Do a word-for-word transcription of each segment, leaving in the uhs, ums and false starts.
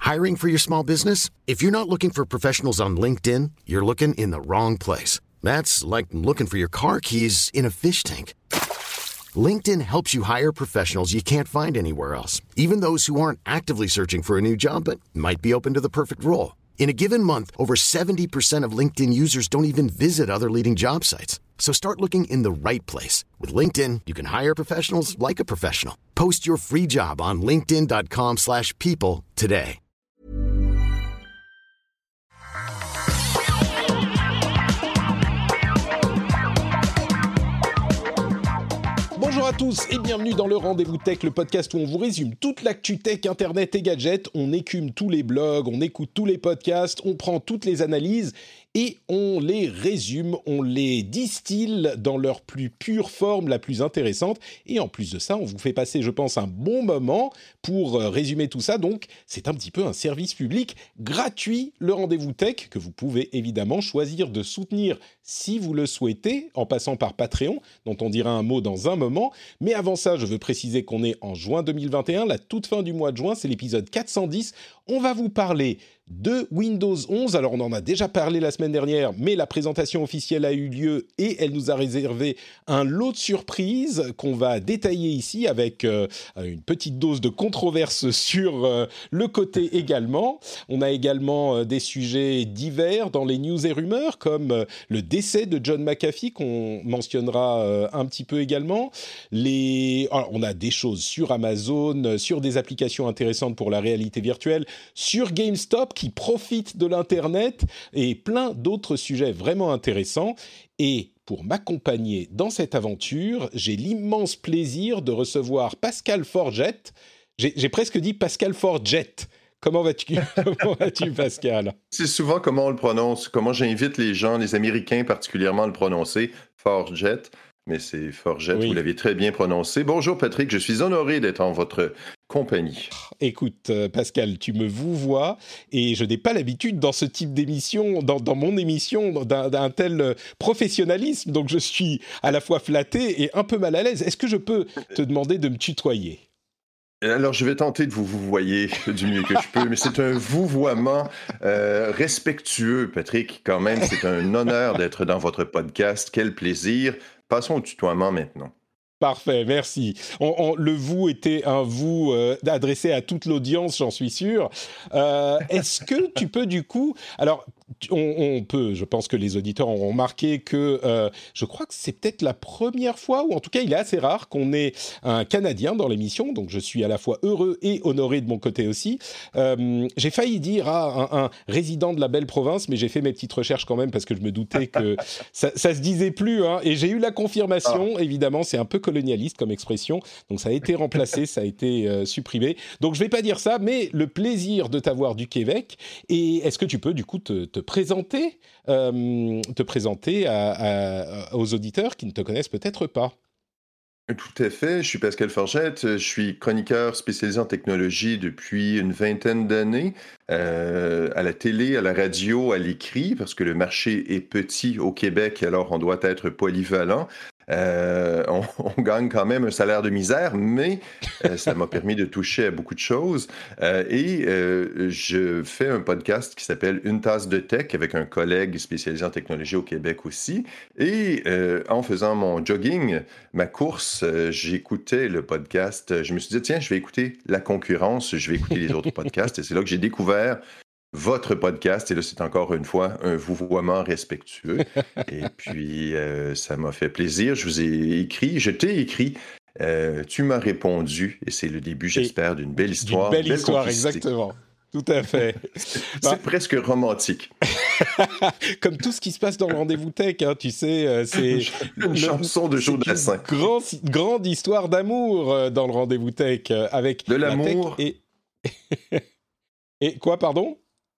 Hiring for your small business? If you're not looking for professionals on LinkedIn, you're looking in the wrong place. That's like looking for your car keys in a fish tank. LinkedIn helps you hire professionals you can't find anywhere else, even those who aren't actively searching for a new job but might be open to the perfect role. In a given month, over seventy percent of LinkedIn users don't even visit other leading job sites. So start looking in the right place. With LinkedIn, you can hire professionals like a professional. Post your free job on linkedin dot com slash people today. Bonjour à tous et bienvenue dans le Rendez-vous Tech, le podcast où on vous résume toute l'actu tech, internet et gadgets. On écume tous les blogs, on écoute tous les podcasts, on prend toutes les analyses et on les résume, on les distille dans leur plus pure forme, la plus intéressante. Et en plus de ça, on vous fait passer, je pense, un bon moment pour résumer tout ça. Donc, c'est un petit peu un service public gratuit, le Rendez-vous Tech, que vous pouvez évidemment choisir de soutenir si vous le souhaitez, en passant par Patreon, dont on dira un mot dans un moment. Mais avant ça, je veux préciser qu'on est en juin deux mille vingt et un, la toute fin du mois de juin, c'est l'épisode quatre cent dix. On va vous parler de Windows onze. Alors, on en a déjà parlé la semaine dernière, mais la présentation officielle a eu lieu et elle nous a réservé un lot de surprises qu'on va détailler ici avec euh, une petite dose de controverse sur euh, le côté également. On a également euh, des sujets divers dans les news et rumeurs, comme euh, le décès de John McAfee, qu'on mentionnera euh, un petit peu également. Les... Alors, on a des choses sur Amazon, sur des applications intéressantes pour la réalité virtuelle, sur GameStop, qui profitent de l'Internet et plein d'autres sujets vraiment intéressants. Et pour m'accompagner dans cette aventure, j'ai l'immense plaisir de recevoir Pascal Forget. J'ai, j'ai presque dit Pascal Forget. Comment vas-tu, comment vas-tu, Pascal? C'est souvent comment on le prononce, comment j'invite les gens, les Américains particulièrement, à le prononcer, Forget. Mais c'est Forget, oui. Vous l'avez très bien prononcé. Bonjour Patrick, je suis honoré d'être en votre compagnie. Écoute, euh, Pascal, tu me vouvoies et je n'ai pas l'habitude dans ce type d'émission, dans, dans mon émission, d'un, d'un tel professionnalisme. Donc je suis à la fois flatté et un peu mal à l'aise. Est-ce que je peux te demander de me tutoyer ? Alors, je vais tenter de vous vouvoyer du mieux que je peux, mais c'est un vouvoiement euh, respectueux, Patrick. Quand même, c'est un honneur d'être dans votre podcast. Quel plaisir. Passons au tutoiement maintenant. Parfait, merci. On, on, le vous était un vous euh, adressé à toute l'audience, j'en suis sûr. Euh, est-ce que tu peux du coup... Alors, on, on peut, je pense que les auditeurs auront remarqué que euh, je crois que c'est peut-être la première fois, ou en tout cas il est assez rare qu'on ait un Canadien dans l'émission, donc je suis à la fois heureux et honoré de mon côté aussi. Euh, j'ai failli dire à un, un résident de la belle province, mais j'ai fait mes petites recherches quand même parce que je me doutais que ça, ça se disait plus, hein, et j'ai eu la confirmation, ah. Évidemment, c'est un peu colonialiste comme expression, donc ça a été remplacé, ça a été euh, supprimé. Donc je vais pas dire ça, mais le plaisir de t'avoir du Québec. Et est-ce que tu peux du coup te, te présenter, euh, te présenter à, à, aux auditeurs qui ne te connaissent peut-être pas? Tout à fait. Je suis Pascal Forget. Je suis chroniqueur spécialisé en technologie depuis une vingtaine d'années, euh, à la télé, à la radio, à l'écrit, parce que le marché est petit au Québec, alors on doit être polyvalent. Euh, on, on gagne quand même un salaire de misère, mais euh, ça m'a permis de toucher à beaucoup de choses. Euh, et euh, je fais un podcast qui s'appelle Une tasse de tech avec un collègue spécialisé en technologie au Québec aussi. Et euh, en faisant mon jogging, ma course, euh, j'écoutais le podcast. Je me suis dit, tiens, je vais écouter la concurrence, je vais écouter les autres podcasts. Et c'est là que j'ai découvert votre podcast, et là, c'est encore une fois un vouvoiement respectueux. Et puis, euh, ça m'a fait plaisir. Je vous ai écrit, je t'ai écrit, euh, tu m'as répondu, et c'est le début, j'espère, d'une belle histoire. D'une belle, belle histoire, complicité. Exactement. Tout à fait. c'est bah, presque romantique. Comme tout ce qui se passe dans le Rendez-vous Tech, hein, tu sais, euh, c'est une le, chanson de Joe Dassin. Une grand, grande histoire d'amour euh, dans le Rendez-vous Tech, euh, avec de l'amour. La tech et... et quoi, pardon ?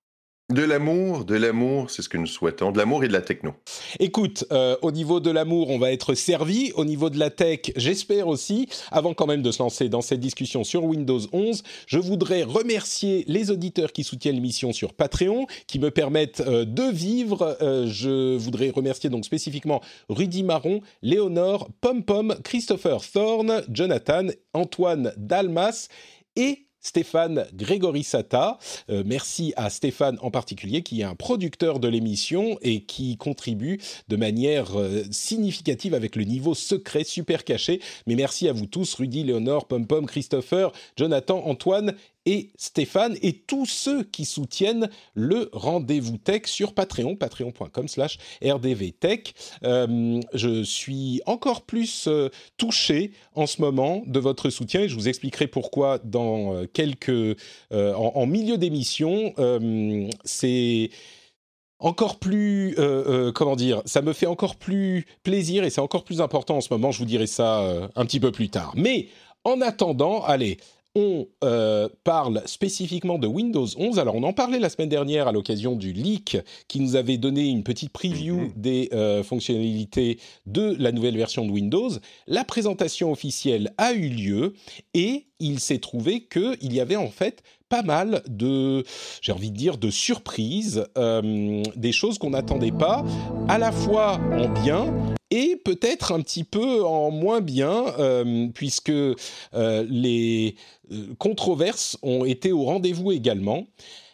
De l'amour, de l'amour, c'est ce que nous souhaitons, de l'amour et de la techno. Écoute, euh, au niveau de l'amour, on va être servi. Au niveau de la tech, j'espère aussi. Avant quand même de se lancer dans cette discussion sur Windows onze, je voudrais remercier les auditeurs qui soutiennent l'émission sur Patreon, qui me permettent euh, de vivre. Euh, je voudrais remercier donc spécifiquement Rudy Marron, Léonore, Pom Pom, Christopher Thorne, Jonathan, Antoine Dalmas et Stéphane Grégory-Sata. Euh, merci à Stéphane en particulier, qui est un producteur de l'émission et qui contribue de manière euh, significative avec le niveau secret super caché. Mais merci à vous tous, Rudy, Léonore, Pom-Pom, Christopher, Jonathan, Antoine et Stéphane, et tous ceux qui soutiennent le Rendez-vous Tech sur Patreon, patreon.com slash rdvtech. Euh, je suis encore plus euh, touché en ce moment de votre soutien, et je vous expliquerai pourquoi dans euh, quelques... Euh, en, en milieu d'émission. Euh, c'est... Encore plus, euh, euh, comment dire, ça me fait encore plus plaisir et c'est encore plus important en ce moment. Je vous dirai ça euh, un petit peu plus tard. Mais en attendant, allez, on euh, parle spécifiquement de Windows onze. Alors, on en parlait la semaine dernière à l'occasion du leak qui nous avait donné une petite preview mm-hmm. des euh, fonctionnalités de la nouvelle version de Windows. La présentation officielle a eu lieu et il s'est trouvé qu'il y avait en fait pas mal de, j'ai envie de dire, de surprises, euh, des choses qu'on n'attendait pas, à la fois en bien et peut-être un petit peu en moins bien, euh, puisque euh, les euh, controverses ont été au rendez-vous également.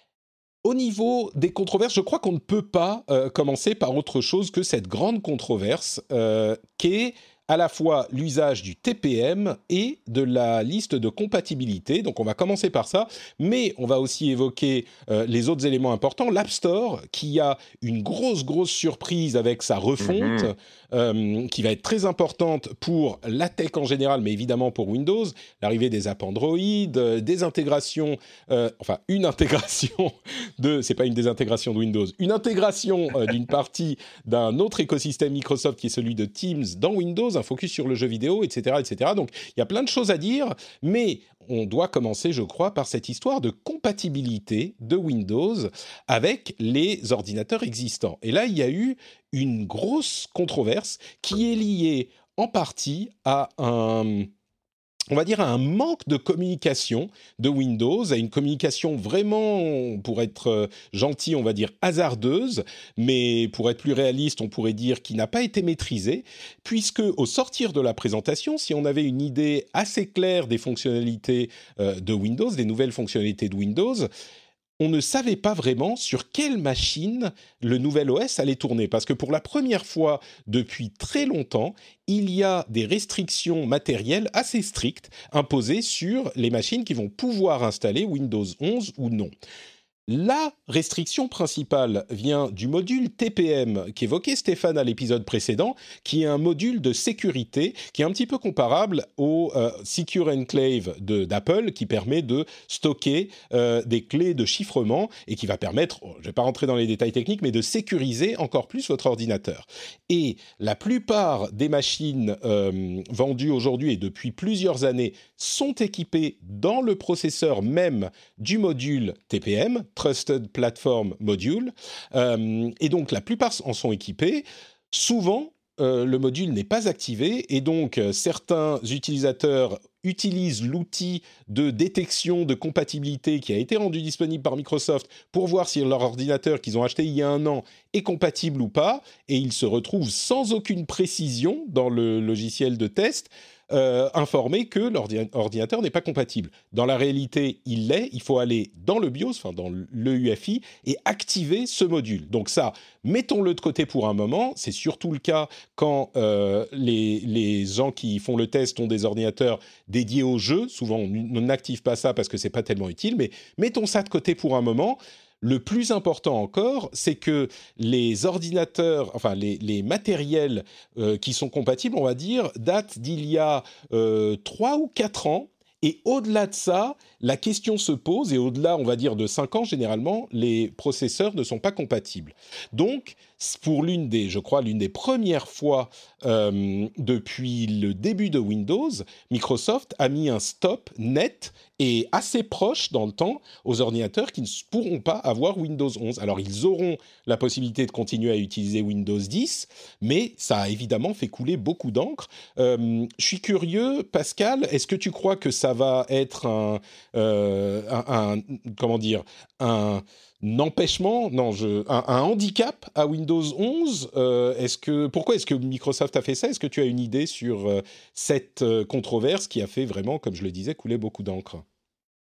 Au niveau des controverses, je crois qu'on ne peut pas euh, commencer par autre chose que cette grande controverse euh, qu'est à la fois l'usage du T P M et de la liste de compatibilité. Donc on va commencer par ça, mais on va aussi évoquer euh, les autres éléments importants. L'App Store, qui a une grosse, grosse surprise avec sa refonte, mmh. euh, qui va être très importante pour la tech en général, mais évidemment pour Windows. L'arrivée des apps Android, euh, des intégrations, euh, enfin une intégration de, c'est pas une désintégration de Windows, une intégration euh, d'une partie d'un autre écosystème Microsoft qui est celui de Teams dans Windows, un focus sur le jeu vidéo, et cetera, et cetera. Donc, il y a plein de choses à dire, mais on doit commencer, je crois, par cette histoire de compatibilité de Windows avec les ordinateurs existants. Et là, il y a eu une grosse controverse qui est liée en partie à un... on va dire à un manque de communication de Windows, à une communication vraiment, pour être euh, gentil, on va dire hasardeuse, mais pour être plus réaliste, on pourrait dire qui n'a pas été maîtrisée, puisque au sortir de la présentation, si on avait une idée assez claire des fonctionnalités euh, de Windows, des nouvelles fonctionnalités de Windows, on ne savait pas vraiment sur quelle machine le nouvel O S allait tourner. Parce que pour la première fois depuis très longtemps, il y a des restrictions matérielles assez strictes imposées sur les machines qui vont pouvoir installer Windows onze ou non. La restriction principale vient du module T P M qu'évoquait Stéphane à l'épisode précédent, qui est un module de sécurité qui est un petit peu comparable au euh, Secure Enclave de, d'Apple, qui permet de stocker euh, des clés de chiffrement et qui va permettre, je ne vais pas rentrer dans les détails techniques, mais de sécuriser encore plus votre ordinateur. Et la plupart des machines euh, vendues aujourd'hui et depuis plusieurs années sont équipées dans le processeur même du module T P M, Trusted Platform Module, euh, et donc la plupart en sont équipés. Souvent, euh, le module n'est pas activé, et donc euh, certains utilisateurs utilisent l'outil de détection de compatibilité qui a été rendu disponible par Microsoft pour voir si leur ordinateur qu'ils ont acheté il y a un an est compatible ou pas, et ils se retrouvent sans aucune précision dans le logiciel de test, Euh, informé que l'ordinateur n'est pas compatible. Dans la réalité, il l'est. Il faut aller dans le BIOS, enfin dans l'E U F I, et activer ce module. Donc ça, mettons-le de côté pour un moment. C'est surtout le cas quand euh, les, les gens qui font le test ont des ordinateurs dédiés au jeu. Souvent, on n'active pas ça parce que c'est pas tellement utile. Mais mettons ça de côté pour un moment. Le plus important encore, c'est que les ordinateurs, enfin les, les matériels euh, qui sont compatibles, on va dire, datent d'il y a euh, trois ou quatre ans. Et au-delà de ça, la question se pose, et au-delà, on va dire, de cinq ans, généralement, les processeurs ne sont pas compatibles. Donc, pour l'une des, je crois, l'une des premières fois euh, depuis le début de Windows, Microsoft a mis un stop net et assez proche dans le temps aux ordinateurs qui ne pourront pas avoir Windows onze. Alors, ils auront la possibilité de continuer à utiliser Windows dix, mais ça a évidemment fait couler beaucoup d'encre. Euh, je suis curieux, Pascal, est-ce que tu crois que ça va être un, euh, un, un comment dire, un empêchement, non, je, un, un handicap à Windows onze euh, est-ce que, pourquoi est-ce que Microsoft a fait ça? Est-ce que tu as une idée sur euh, cette euh, controverse qui a fait vraiment, comme je le disais, couler beaucoup d'encre?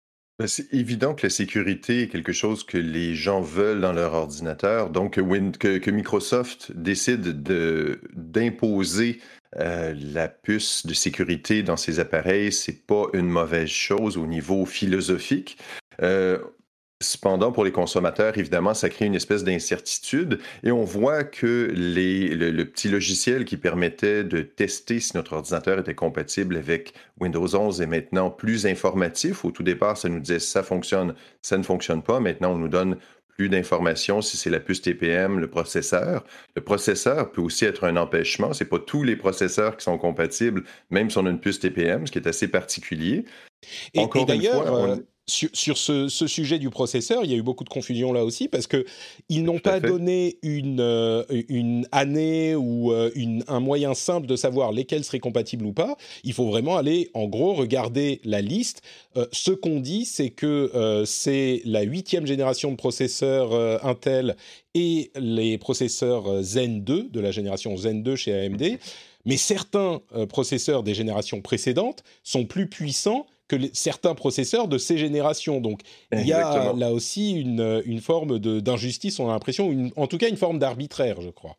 Ben, c'est évident que la sécurité est quelque chose que les gens veulent dans leur ordinateur. Donc, que, Win- que- que Microsoft décide de, d'imposer euh, la puce de sécurité dans ses appareils, c'est pas une mauvaise chose au niveau philosophique. Euh, Cependant, pour les consommateurs, évidemment, ça crée une espèce d'incertitude et on voit que les, le, le petit logiciel qui permettait de tester si notre ordinateur était compatible avec Windows onze est maintenant plus informatif. Au tout départ, ça nous disait ça fonctionne, ça ne fonctionne pas. Maintenant, on nous donne plus d'informations si c'est la puce T P M, le processeur. Le processeur peut aussi être un empêchement. C'est pas tous les processeurs qui sont compatibles, même si on a une puce T P M, ce qui est assez particulier. Et, et Encore une d'ailleurs, fois, euh, on... sur, sur ce, ce sujet du processeur, il y a eu beaucoup de confusion là aussi parce que ils n'ont Tout à pas fait. donné une, euh, une année ou euh, une, un moyen simple de savoir lesquels seraient compatibles ou pas. Il faut vraiment aller, en gros, regarder la liste. Euh, ce qu'on dit, c'est que euh, c'est la huitième génération de processeurs euh, Intel et les processeurs euh, Zen deux, de la génération Zen deux chez A M D. Mais certains euh, processeurs des générations précédentes sont plus puissants que les, certains processeurs de ces générations. Donc, il y a Exactement. là aussi une, une forme de, d'injustice, on a l'impression, une, en tout cas une forme d'arbitraire, je crois.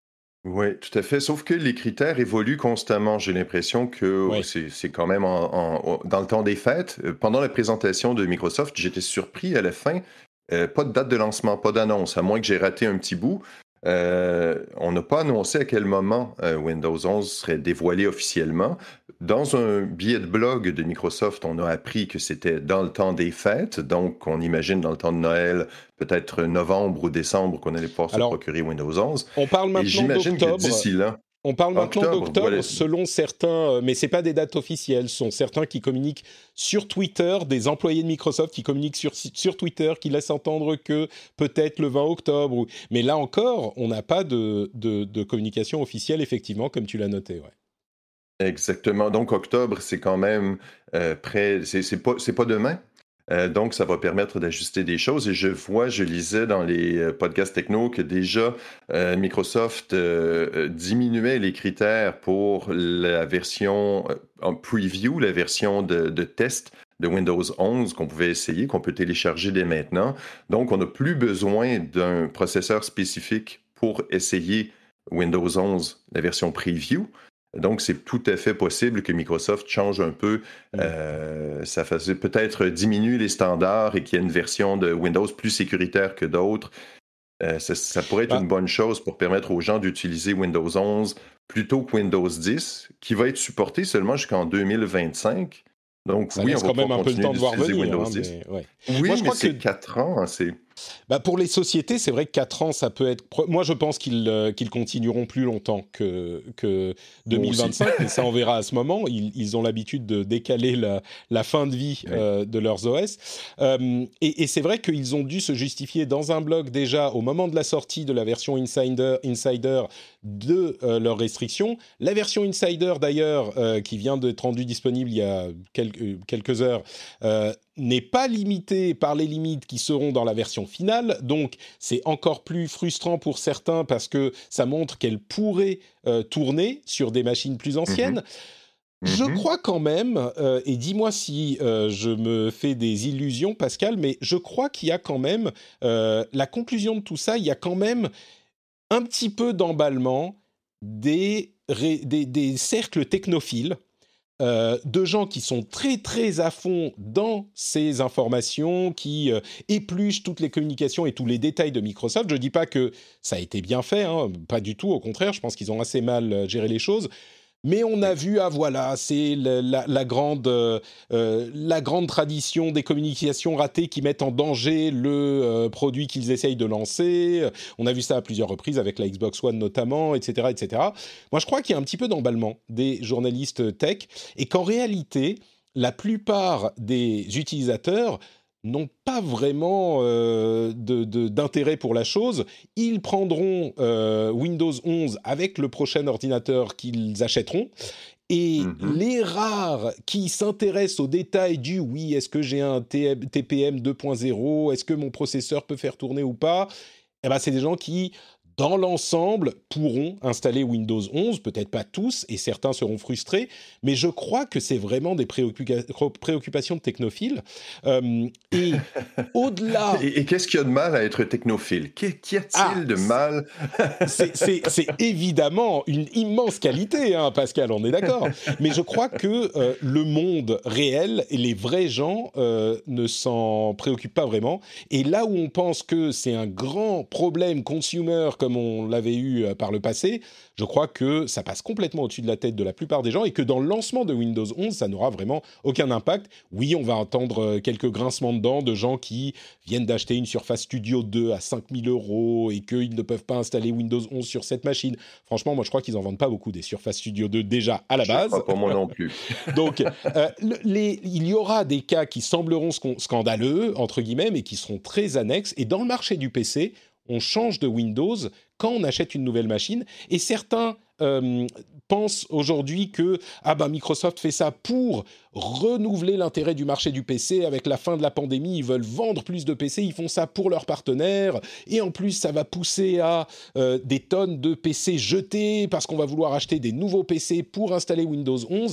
Oui, tout à fait. Sauf que les critères évoluent constamment. J'ai l'impression que Oui. c'est, c'est quand même en- en- dans le temps des fêtes. Euh, Pendant la présentation de Microsoft, j'étais surpris à la fin. Euh, pas de date de lancement, pas d'annonce, à moins que j'ai raté un petit bout. Euh, on n'a pas annoncé à quel moment euh, Windows onze serait dévoilé officiellement. Dans un billet de blog de Microsoft, on a appris que c'était dans le temps des fêtes. Donc, on imagine dans le temps de Noël, peut-être novembre ou décembre, qu'on allait pouvoir se Alors, procurer Windows onze. on parle Et maintenant j'imagine que d'octobre. d'ici là, On parle maintenant octobre, voilà. d'octobre selon certains, euh, mais c'est pas des dates officielles. Ce sont certains qui communiquent sur Twitter, des employés de Microsoft qui communiquent sur, sur Twitter, qui laissent entendre que peut-être le vingt octobre. Ou... Mais là encore, on n'a pas de, de, de communication officielle, effectivement, comme tu l'as noté. Ouais. Exactement. Donc, octobre, c'est quand même euh, près, c'est c'est pas, c'est pas demain. Euh, donc, ça va permettre d'ajuster des choses. Et je vois, je lisais dans les euh, podcasts techno que déjà euh, Microsoft euh, euh, diminuait les critères pour la version euh, en preview, la version de, de test de Windows onze qu'on pouvait essayer, qu'on peut télécharger dès maintenant. Donc, on n'a plus besoin d'un processeur spécifique pour essayer Windows onze, la version preview. Donc, c'est tout à fait possible que Microsoft change un peu, Mm. euh, ça fasse peut-être diminuer les standards et qu'il y ait une version de Windows plus sécuritaire que d'autres. Euh, ça, ça pourrait être Bah, une bonne chose pour permettre aux gens d'utiliser Windows onze plutôt que Windows dix, qui va être supporté seulement jusqu'en deux mille vingt-cinq. Donc, ça oui, on laisse va quand même pouvoir un peu le continuer temps de voir d'utiliser venir, Windows hein, dix. mais ouais. Moi, Oui, je mais crois que c'est quatre ans, hein, c'est... bah pour les sociétés, c'est vrai que quatre ans, ça peut être... Moi, je pense qu'ils euh, qu'ils continueront plus longtemps que, que Moi aussi. deux mille vingt-cinq, mais ça, on verra à ce moment. Ils, ils ont l'habitude de décaler la, la fin de vie Oui. euh, de leurs O S. Euh, et et c'est vrai qu'ils ont dû se justifier dans un blog déjà au moment de la sortie de la version Insider, Insider de euh, leurs restrictions. La version Insider, d'ailleurs, euh, qui vient d'être rendue disponible il y a quelques, quelques heures, euh, n'est pas limité par les limites qui seront dans la version finale, donc c'est encore plus frustrant pour certains parce que ça montre qu'elle pourrait euh, tourner sur des machines plus anciennes. Mhm. Je Mhm. crois quand même, euh, et dis-moi si euh, je me fais des illusions, Pascal, mais je crois qu'il y a quand même, euh, la conclusion de tout ça, il y a quand même un petit peu d'emballement des, ré- des, des cercles technophiles euh, de gens qui sont très très à fond dans ces informations, qui euh, épluchent toutes les communications et tous les détails de Microsoft. Je ne dis pas que ça a été bien fait, hein, pas du tout, au contraire, je pense qu'ils ont assez mal euh, géré les choses. Mais on a Oui. vu, ah voilà, c'est la, la, la, grande, euh, euh, la grande tradition des communications ratées qui mettent en danger le euh, produit qu'ils essayent de lancer. On a vu ça à plusieurs reprises avec la Xbox One notamment, et cetera, et cetera. Moi, je crois qu'il y a un petit peu d'emballement des journalistes tech et qu'en réalité, la plupart des utilisateurs n'ont pas vraiment euh, de, de, d'intérêt pour la chose. Ils prendront euh, Windows onze avec le prochain ordinateur qu'ils achèteront. Et Mhm. les rares qui s'intéressent aux détails du oui, est-ce que j'ai un T P M deux point zéro, est-ce que mon processeur peut faire tourner ou pas, eh ben, c'est des gens qui, dans l'ensemble, pourront installer Windows onze, peut-être pas tous, et certains seront frustrés, mais je crois que c'est vraiment des préoccupa- préoccupations de technophiles. Euh, et au-delà... Et, et qu'est-ce qu'il y a de mal à être technophile? Qu'y, qu'y a-t-il Ah, de mal? c'est, c'est, c'est évidemment une immense qualité, hein, Pascal, on est d'accord. Mais je crois que euh, le monde réel et les vrais gens euh, ne s'en préoccupent pas vraiment. Et là où on pense que c'est un grand problème consumer, comme on l'avait eu euh, par le passé, je crois que ça passe complètement au-dessus de la tête de la plupart des gens et que dans le lancement de Windows onze, ça n'aura vraiment aucun impact. Oui, on va entendre euh, quelques grincements de dents de gens qui viennent d'acheter une Surface Studio deux à cinq mille euros et qu'ils ne peuvent pas installer Windows onze sur cette machine. Franchement, moi, je crois qu'ils n'en vendent pas beaucoup des Surface Studio deux déjà à la Je base. crois pas moi non plus. Donc, euh, le, les, il y aura des cas qui sembleront scandaleux, entre guillemets, mais qui seront très annexes. Et dans le marché du P C, on change de Windows quand on achète une nouvelle machine. Et certains euh, pensent aujourd'hui que ah ben, Microsoft fait ça pour renouveler l'intérêt du marché du P C. Avec la fin de la pandémie, ils veulent vendre plus de P C. Ils font ça pour leurs partenaires. Et en plus, ça va pousser à euh, des tonnes de P C jetés parce qu'on va vouloir acheter des nouveaux P C pour installer Windows onze.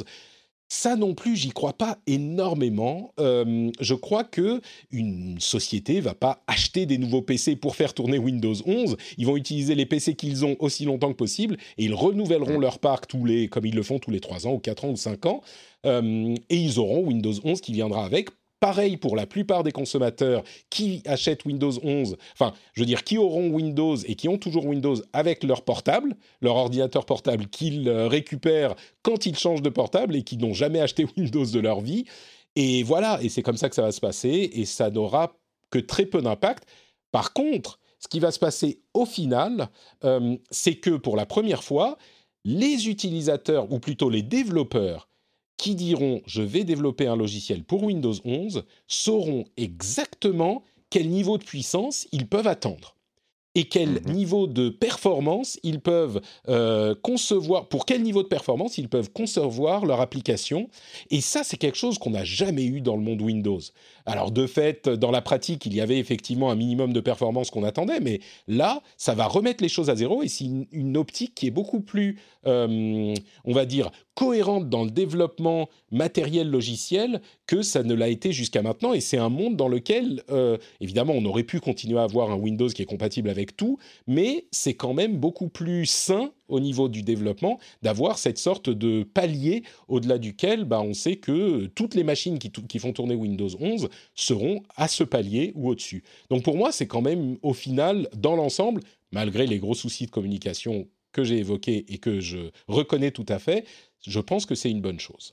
Ça non plus, j'y crois pas énormément. Euh, je crois que une société va pas acheter des nouveaux P C pour faire tourner Windows onze. Ils vont utiliser les P C qu'ils ont aussi longtemps que possible et ils renouvelleront leur parc tous les, comme ils le font tous les trois ans ou quatre ans ou cinq ans. Euh, et ils auront Windows onze qui viendra avec. Pareil pour la plupart des consommateurs qui achètent Windows onze, enfin, je veux dire, qui auront Windows et qui ont toujours Windows avec leur portable, leur ordinateur portable qu'ils récupèrent quand ils changent de portable et qui n'ont jamais acheté Windows de leur vie. Et voilà, et c'est comme ça que ça va se passer et ça n'aura que très peu d'impact. Par contre, ce qui va se passer au final, euh, c'est que pour la première fois, les utilisateurs, ou plutôt les développeurs, qui diront « je vais développer un logiciel pour Windows onze » sauront exactement quel niveau de puissance ils peuvent attendre et quel mmh. niveau de performance ils peuvent euh, concevoir, pour quel niveau de performance ils peuvent concevoir leur application. Et ça, c'est quelque chose qu'on n'a jamais eu dans le monde Windows. Alors, de fait, dans la pratique, il y avait effectivement un minimum de performance qu'on attendait, mais là, ça va remettre les choses à zéro et c'est une, une optique qui est beaucoup plus, euh, on va dire, cohérente dans le développement matériel logiciel que ça ne l'a été jusqu'à maintenant. Et c'est un monde dans lequel, euh, évidemment, on aurait pu continuer à avoir un Windows qui est compatible avec tout, mais c'est quand même beaucoup plus sain au niveau du développement d'avoir cette sorte de palier au-delà duquel bah, on sait que toutes les machines qui, qui font tourner Windows onze seront à ce palier ou au-dessus. Donc pour moi, c'est quand même au final, dans l'ensemble, malgré les gros soucis de communication que j'ai évoqués et que je reconnais tout à fait, je pense que c'est une bonne chose.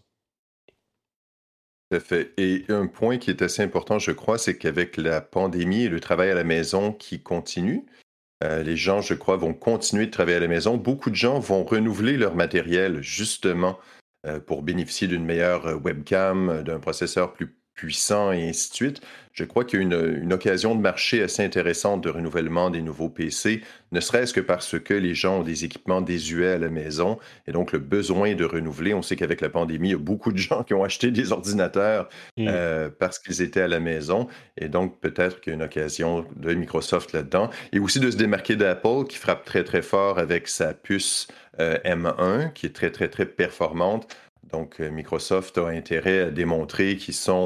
Tout à fait. Et un point qui est assez important, je crois, c'est qu'avec la pandémie et le travail à la maison qui continue, Euh, les gens, je crois, vont continuer de travailler à la maison. Beaucoup de gens vont renouveler leur matériel, justement, euh, pour bénéficier d'une meilleure euh, webcam, d'un processeur plus puissant et ainsi de suite. Je crois qu'il y a une, une occasion de marché assez intéressante de renouvellement des nouveaux P C, ne serait-ce que parce que les gens ont des équipements désuets à la maison et donc le besoin de renouveler. On sait qu'avec la pandémie, il y a beaucoup de gens qui ont acheté des ordinateurs mmh. euh, parce qu'ils étaient à la maison et donc peut-être qu'il y a une occasion de Microsoft là-dedans et aussi de se démarquer d'Apple qui frappe très très fort avec sa puce euh, M un qui est très très très performante. Donc, Microsoft a intérêt à démontrer qu'ils sont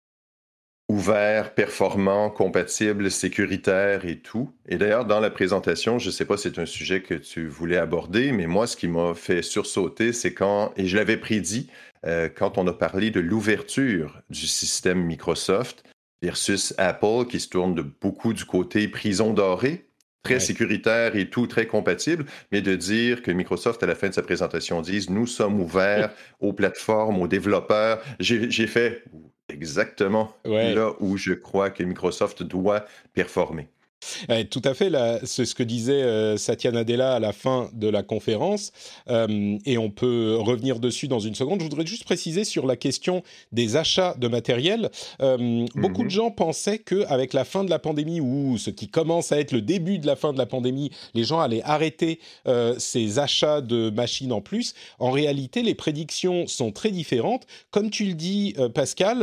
ouverts, performants, compatibles, sécuritaires et tout. Et d'ailleurs, dans la présentation, je ne sais pas si c'est un sujet que tu voulais aborder, mais moi, ce qui m'a fait sursauter, c'est quand, et je l'avais prédit, euh, quand on a parlé de l'ouverture du système Microsoft versus Apple, qui se tourne de beaucoup du côté prison dorée, très ouais. sécuritaire et tout, très compatible, mais de dire que Microsoft, à la fin de sa présentation, dise « Nous sommes ouverts aux plateformes, aux développeurs ». J'ai, j'ai fait exactement ouais. là où je crois que Microsoft doit performer. Euh, tout à fait, là, c'est ce que disait euh, Satya Nadella à la fin de la conférence, euh, et on peut revenir dessus dans une seconde. Je voudrais juste préciser sur la question des achats de matériel. Euh, mm-hmm. Beaucoup de gens pensaient qu'avec la fin de la pandémie, ou ce qui commence à être le début de la fin de la pandémie, les gens allaient arrêter euh, ces achats de machines en plus. En réalité, les prédictions sont très différentes. Comme tu le dis, euh, Pascal,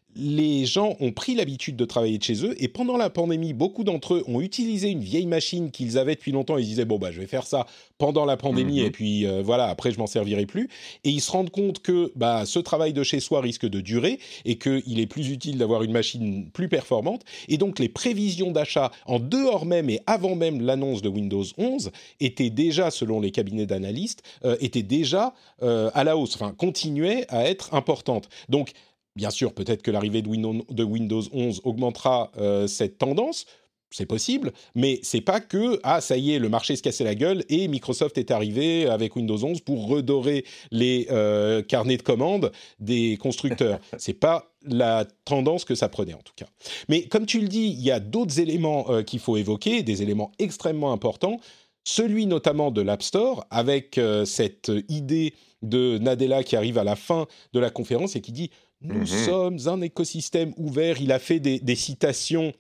les gens ont pris l'habitude de travailler de chez eux et pendant la pandémie, beaucoup d'entre eux ont utilisé une vieille machine qu'ils avaient depuis longtemps. Ils disaient, bon, bah, je vais faire ça pendant la pandémie Mhm. et puis euh, voilà, après, je m'en servirai plus. Et ils se rendent compte que bah, ce travail de chez soi risque de durer et qu'il est plus utile d'avoir une machine plus performante. Et donc, les prévisions d'achat en dehors même et avant même l'annonce de Windows onze étaient déjà, selon les cabinets d'analystes, euh, étaient déjà euh, à la hausse, enfin, continuaient à être importantes. Donc, bien sûr, peut-être que l'arrivée de Windows, de Windows onze augmentera euh, cette tendance, c'est possible, mais c'est pas que ah ça y est, le marché se cassait la gueule et Microsoft est arrivé avec Windows onze pour redorer les euh, carnets de commandes des constructeurs. C'est pas la tendance que ça prenait en tout cas. Mais comme tu le dis, il y a d'autres éléments euh, qu'il faut évoquer, des éléments extrêmement importants. Celui notamment de l'App Store, avec euh, cette idée de Nadella qui arrive à la fin de la conférence et qui dit « Nous Mhm. sommes un écosystème ouvert ». Il a fait des, des citations,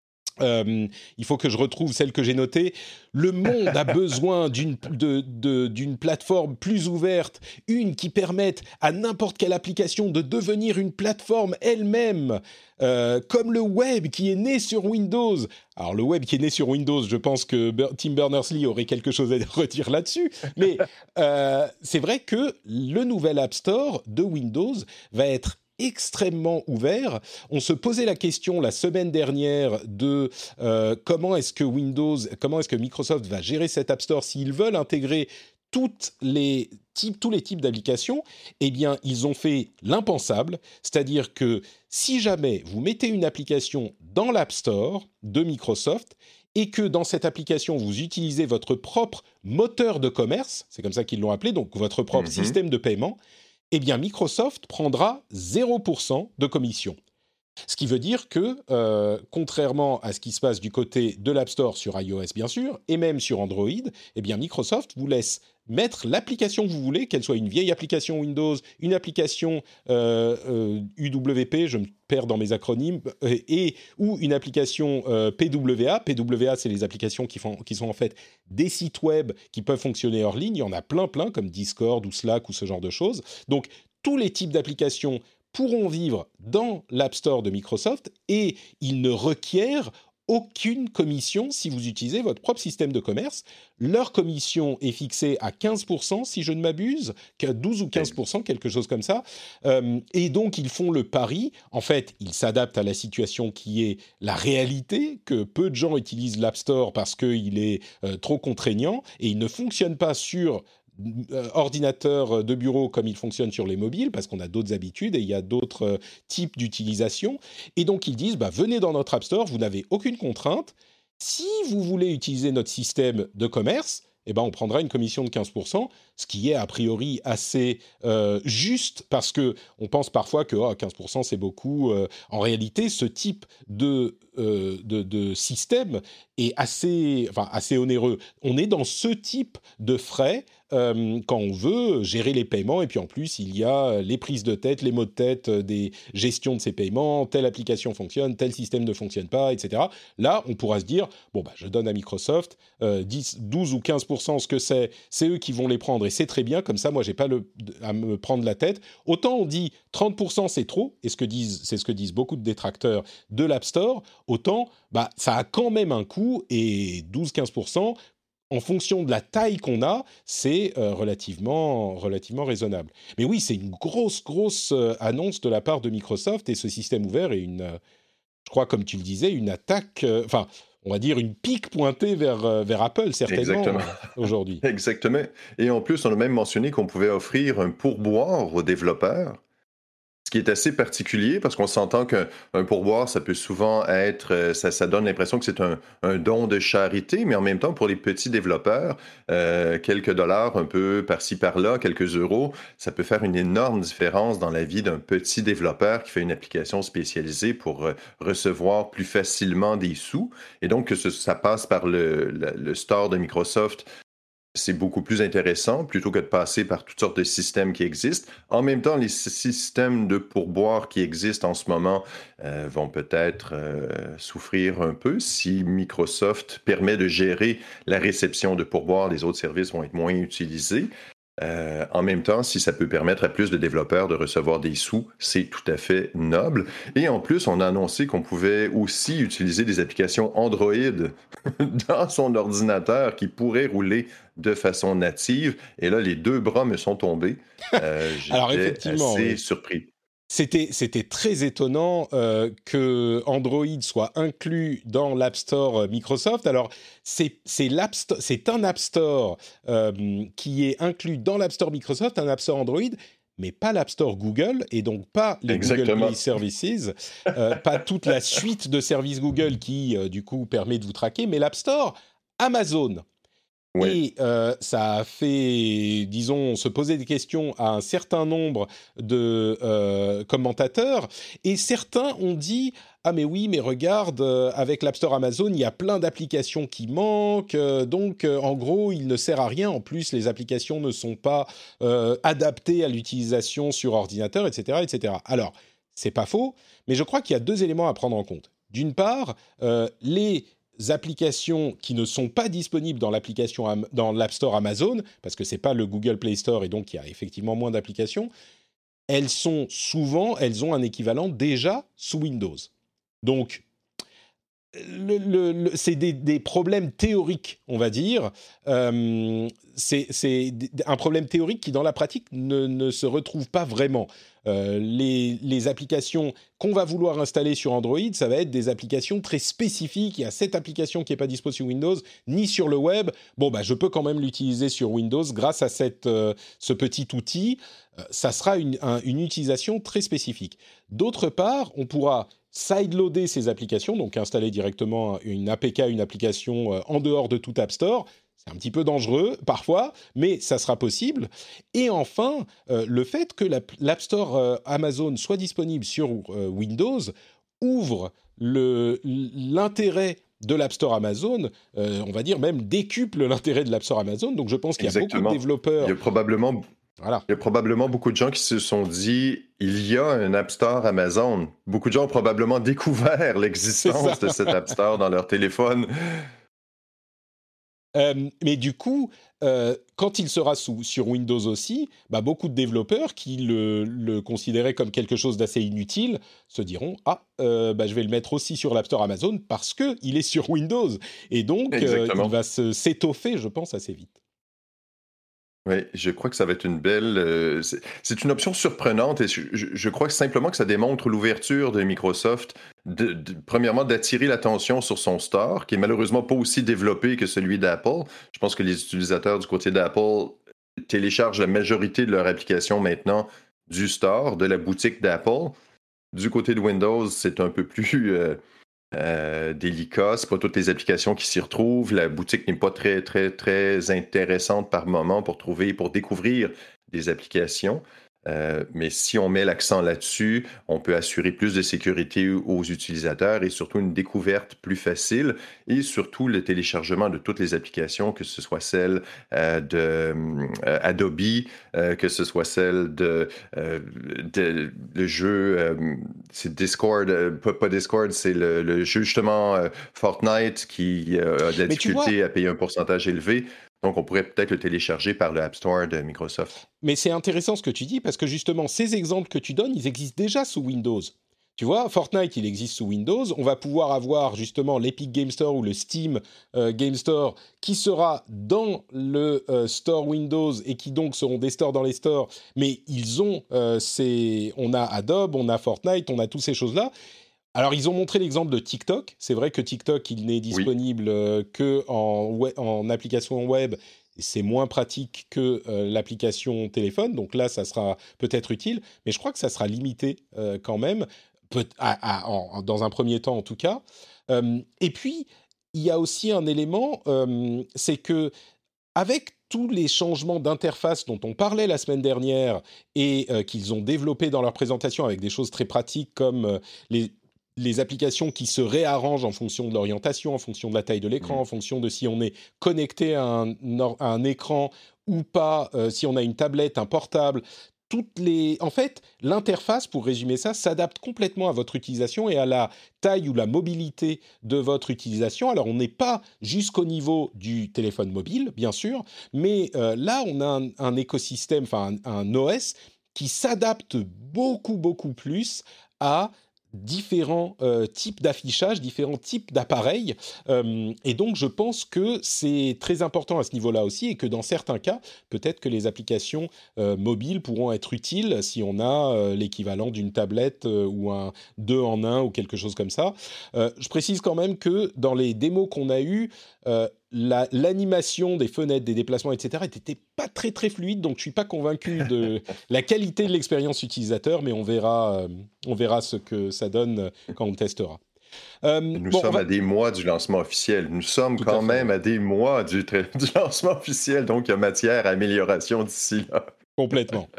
euh, il faut que je retrouve celle que j'ai notée. « Le monde a besoin d'une, de, de, d'une plateforme plus ouverte, une qui permette à n'importe quelle application de devenir une plateforme elle-même, euh, comme le web qui est né sur Windows ». Alors le web qui est né sur Windows, je pense que Ber- Tim Berners-Lee aurait quelque chose à redire là-dessus, mais euh, c'est vrai que le nouvel App Store de Windows va être extrêmement ouvert. On se posait la question la semaine dernière de euh, comment est-ce que Windows, comment est-ce que Microsoft va gérer cet App Store s'ils veulent intégrer toutes les types, tous les types d'applications. Eh bien, ils ont fait l'impensable, c'est-à-dire que si jamais vous mettez une application dans l'App Store de Microsoft et que dans cette application, vous utilisez votre propre moteur de commerce, c'est comme ça qu'ils l'ont appelé, donc votre propre Mhm. système de paiement, eh bien, Microsoft prendra zéro pour cent de commission. Ce qui veut dire que, euh, contrairement à ce qui se passe du côté de l'App Store sur iOS, bien sûr, et même sur Android, eh bien, Microsoft vous laisse mettre l'application que vous voulez, qu'elle soit une vieille application Windows, une application euh, euh, U W P, je me perds dans mes acronymes, euh, et, ou une application euh, P W A. P W A, c'est les applications qui, font, qui sont en fait des sites web qui peuvent fonctionner hors ligne. Il y en a plein, plein, comme Discord ou Slack ou ce genre de choses. Donc, tous les types d'applications pourront vivre dans l'App Store de Microsoft et ils ne requièrent aucune commission si vous utilisez votre propre système de commerce. Leur commission est fixée à quinze pour cent, si je ne m'abuse, douze ou quinze pour cent, quelque chose comme ça. Euh, et donc, ils font le pari. En fait, ils s'adaptent à la situation qui est la réalité, que peu de gens utilisent l'App Store parce qu'il est euh, trop contraignant et il ne fonctionne pas sur ordinateur de bureau comme il fonctionne sur les mobiles, parce qu'on a d'autres habitudes et il y a d'autres euh, types d'utilisation. Et donc, ils disent, bah, venez dans notre App Store, vous n'avez aucune contrainte. Si vous voulez utiliser notre système de commerce, eh ben, on prendra une commission de quinze pour cent, ce qui est a priori assez euh, juste, parce qu'on pense parfois que oh, quinze pour cent c'est beaucoup. Euh, en réalité, ce type de, euh, de, de système est assez, enfin, assez onéreux. On est dans ce type de frais euh, quand on veut gérer les paiements, et puis en plus, il y a les prises de tête, les maux de tête des gestions de ces paiements, telle application fonctionne, tel système ne fonctionne pas, et cetera. Là, on pourra se dire, bon, bah, je donne à Microsoft euh, dix, douze ou quinze pour cent ce que c'est, c'est eux qui vont les prendre, et c'est très bien, comme ça, moi, j'ai pas le, à me prendre la tête. Autant on dit trente pour cent c'est trop, et ce que disent, c'est ce que disent beaucoup de détracteurs de l'App Store, autant bah, ça a quand même un coût, et douze à quinze pour cent, en fonction de la taille qu'on a, c'est euh, relativement, relativement raisonnable. Mais oui, c'est une grosse, grosse euh, annonce de la part de Microsoft, et ce système ouvert est une, euh, je crois, comme tu le disais, une attaque, euh, enfin, on va dire une pique pointée vers, euh, vers Apple, certainement, Exactement. euh, aujourd'hui. Exactement. Et en plus, on a même mentionné qu'on pouvait offrir un pourboire aux développeurs. Ce qui est assez particulier parce qu'on s'entend qu'un un pourboire, ça peut souvent être, euh, ça, ça donne l'impression que c'est un, un don de charité, mais en même temps, pour les petits développeurs, euh, quelques dollars un peu par-ci par-là, quelques euros, ça peut faire une énorme différence dans la vie d'un petit développeur qui fait une application spécialisée pour euh, recevoir plus facilement des sous. Et donc, que ce- ça passe par le, le, le store de Microsoft, c'est beaucoup plus intéressant plutôt que de passer par toutes sortes de systèmes qui existent. En même temps, les sy- systèmes de pourboire qui existent en ce moment euh, vont peut-être euh, souffrir un peu si Microsoft permet de gérer la réception de pourboire. Les autres services vont être moins utilisés. Euh, en même temps, si ça peut permettre à plus de développeurs de recevoir des sous, c'est tout à fait noble. Et en plus, on a annoncé qu'on pouvait aussi utiliser des applications Android dans son ordinateur qui pourraient rouler de façon native. Et là, les deux bras me sont tombés. Euh, Alors j'étais effectivement, assez oui. surpris. C'était, c'était très étonnant euh, que Android soit inclus dans l'App Store Microsoft. Alors, c'est, c'est, l'App Sto- c'est un App Store euh, qui est inclus dans l'App Store Microsoft, un App Store Android, mais pas l'App Store Google, et donc pas les Google Exactement. Play Services, euh, pas toute la suite de services Google qui, euh, du coup, permet de vous traquer, mais l'App Store Amazon. Oui, Et euh, ça a fait, disons, se poser des questions à un certain nombre de euh, commentateurs. Et certains ont dit « Ah mais oui, mais regarde, euh, avec l'App Store Amazon, il y a plein d'applications qui manquent. Euh, donc, euh, en gros, il ne sert à rien. En plus, les applications ne sont pas euh, adaptées à l'utilisation sur ordinateur, et cetera, et cetera » Alors, c'est pas faux, mais je crois qu'il y a deux éléments à prendre en compte. D'une part, euh, les applications qui ne sont pas disponibles dans l'application Am- dans l'App Store Amazon, parce que c'est pas le Google Play Store et donc il y a effectivement moins d'applications, elles sont souvent, elles ont un équivalent déjà sous Windows. Donc, le, le, le, c'est des, des problèmes théoriques, on va dire. Euh, c'est, c'est un problème théorique qui, dans la pratique, ne, ne se retrouve pas vraiment. Euh, les, les applications qu'on va vouloir installer sur Android, ça va être des applications très spécifiques. Il y a cette application qui n'est pas dispo sur Windows, ni sur le web. Bon, bah, je peux quand même l'utiliser sur Windows grâce à cette, euh, ce petit outil. Euh, ça sera une, un, une utilisation très spécifique. D'autre part, on pourra sideloader ces applications, donc installer directement une A P K, une application euh, en dehors de tout App Store. C'est un petit peu dangereux parfois, mais ça sera possible. Et enfin, euh, le fait que la, l'App Store euh, Amazon soit disponible sur euh, Windows ouvre le, l'intérêt de l'App Store Amazon, euh, on va dire même décuple l'intérêt de l'App Store Amazon. Donc je pense qu'il y a beaucoup de exactement. Il développeurs. y a probablement Voilà. Il y a probablement beaucoup de gens qui se sont dit, il y a un App Store Amazon. Beaucoup de gens ont probablement découvert C'est ça. l'existence de cet App Store dans leur téléphone. Euh, mais du coup, euh, quand il sera sous, sur Windows aussi, bah, beaucoup de développeurs qui le, le considéraient comme quelque chose d'assez inutile se diront « Ah, euh, bah, je vais le mettre aussi sur l'App Store Amazon parce qu'il est sur Windows. » Et donc, euh, il va se, s'étoffer, je pense, assez vite. Oui, je crois que ça va être une belle... euh, c'est, c'est une option surprenante et je, je- je crois que simplement que ça démontre l'ouverture de Microsoft, de, de- premièrement d'attirer l'attention sur son store, qui est malheureusement pas aussi développé que celui d'Apple. Je pense que les utilisateurs du côté d'Apple téléchargent la majorité de leurs applications maintenant du store, de la boutique d'Apple. Du côté de Windows, c'est un peu plus... euh, euh, délicat. C'est pas toutes les applications qui s'y retrouvent. La boutique n'est pas très, très, très intéressante par moment pour trouver, pour découvrir des applications. Euh, mais si on met l'accent là-dessus, on peut assurer plus de sécurité aux utilisateurs et surtout une découverte plus facile et surtout le téléchargement de toutes les applications, que ce soit celle euh, de euh, Adobe, euh, que ce soit celle de, euh, de le jeu, euh, c'est Discord, euh, pas, pas Discord, c'est le, le jeu justement euh, Fortnite qui euh, a de la Mais tu vois, difficulté à payer un pourcentage élevé. Donc, on pourrait peut-être le télécharger par le App Store de Microsoft. mais c'est intéressant ce que tu dis parce que justement, ces exemples que tu donnes, ils existent déjà sous Windows. Tu vois, Fortnite, il existe sous Windows. On va pouvoir avoir justement l'Epic Game Store ou le Steam euh, Game Store qui sera dans le euh, store Windows et qui donc seront des stores dans les stores. Mais ils ont, euh, ces... on a Adobe, on a Fortnite, on a toutes ces choses-là. Alors, ils ont montré l'exemple de TikTok. C'est vrai que TikTok, il n'est Oui, disponible euh, que en, web, en application web. C'est moins pratique que euh, l'application téléphone. Donc là, ça sera peut-être utile. Mais je crois que ça sera limité euh, quand même, peut, à, à, en, dans un premier temps en tout cas. Euh, et puis, il y a aussi un élément, euh, c'est que avec tous les changements d'interface dont on parlait la semaine dernière et euh, qu'ils ont développé dans leur présentation avec des choses très pratiques comme euh, les, les applications qui se réarrangent en fonction de l'orientation, en fonction de la taille de l'écran, mm, en fonction de si on est connecté à un, or- à un écran ou pas, euh, si on a une tablette, un portable. toutes les... En fait, l'interface, pour résumer ça, s'adapte complètement à votre utilisation et à la taille ou la mobilité de votre utilisation. Alors, on n'est pas jusqu'au niveau du téléphone mobile, bien sûr, mais euh, là, on a un, un écosystème, enfin un, un O S qui s'adapte beaucoup, beaucoup plus à différents euh, types d'affichage, différents types d'appareils. Euh, et donc, je pense que c'est très important à ce niveau-là aussi et que dans certains cas, peut-être que les applications euh, mobiles pourront être utiles si on a euh, l'équivalent d'une tablette euh, ou un deux en un ou quelque chose comme ça. Euh, je précise quand même que dans les démos qu'on a eues, euh, la, l'animation des fenêtres, des déplacements, et cetera, n'était pas très très fluide, donc je suis pas convaincu de la qualité de l'expérience utilisateur, mais on verra, euh, on verra ce que ça donne quand on testera. Euh, Nous bon, sommes va... à des mois du lancement officiel. Nous sommes Tout quand à fait, même oui. à des mois du, tra- du lancement officiel, donc il y a matière à amélioration d'ici là. Complètement.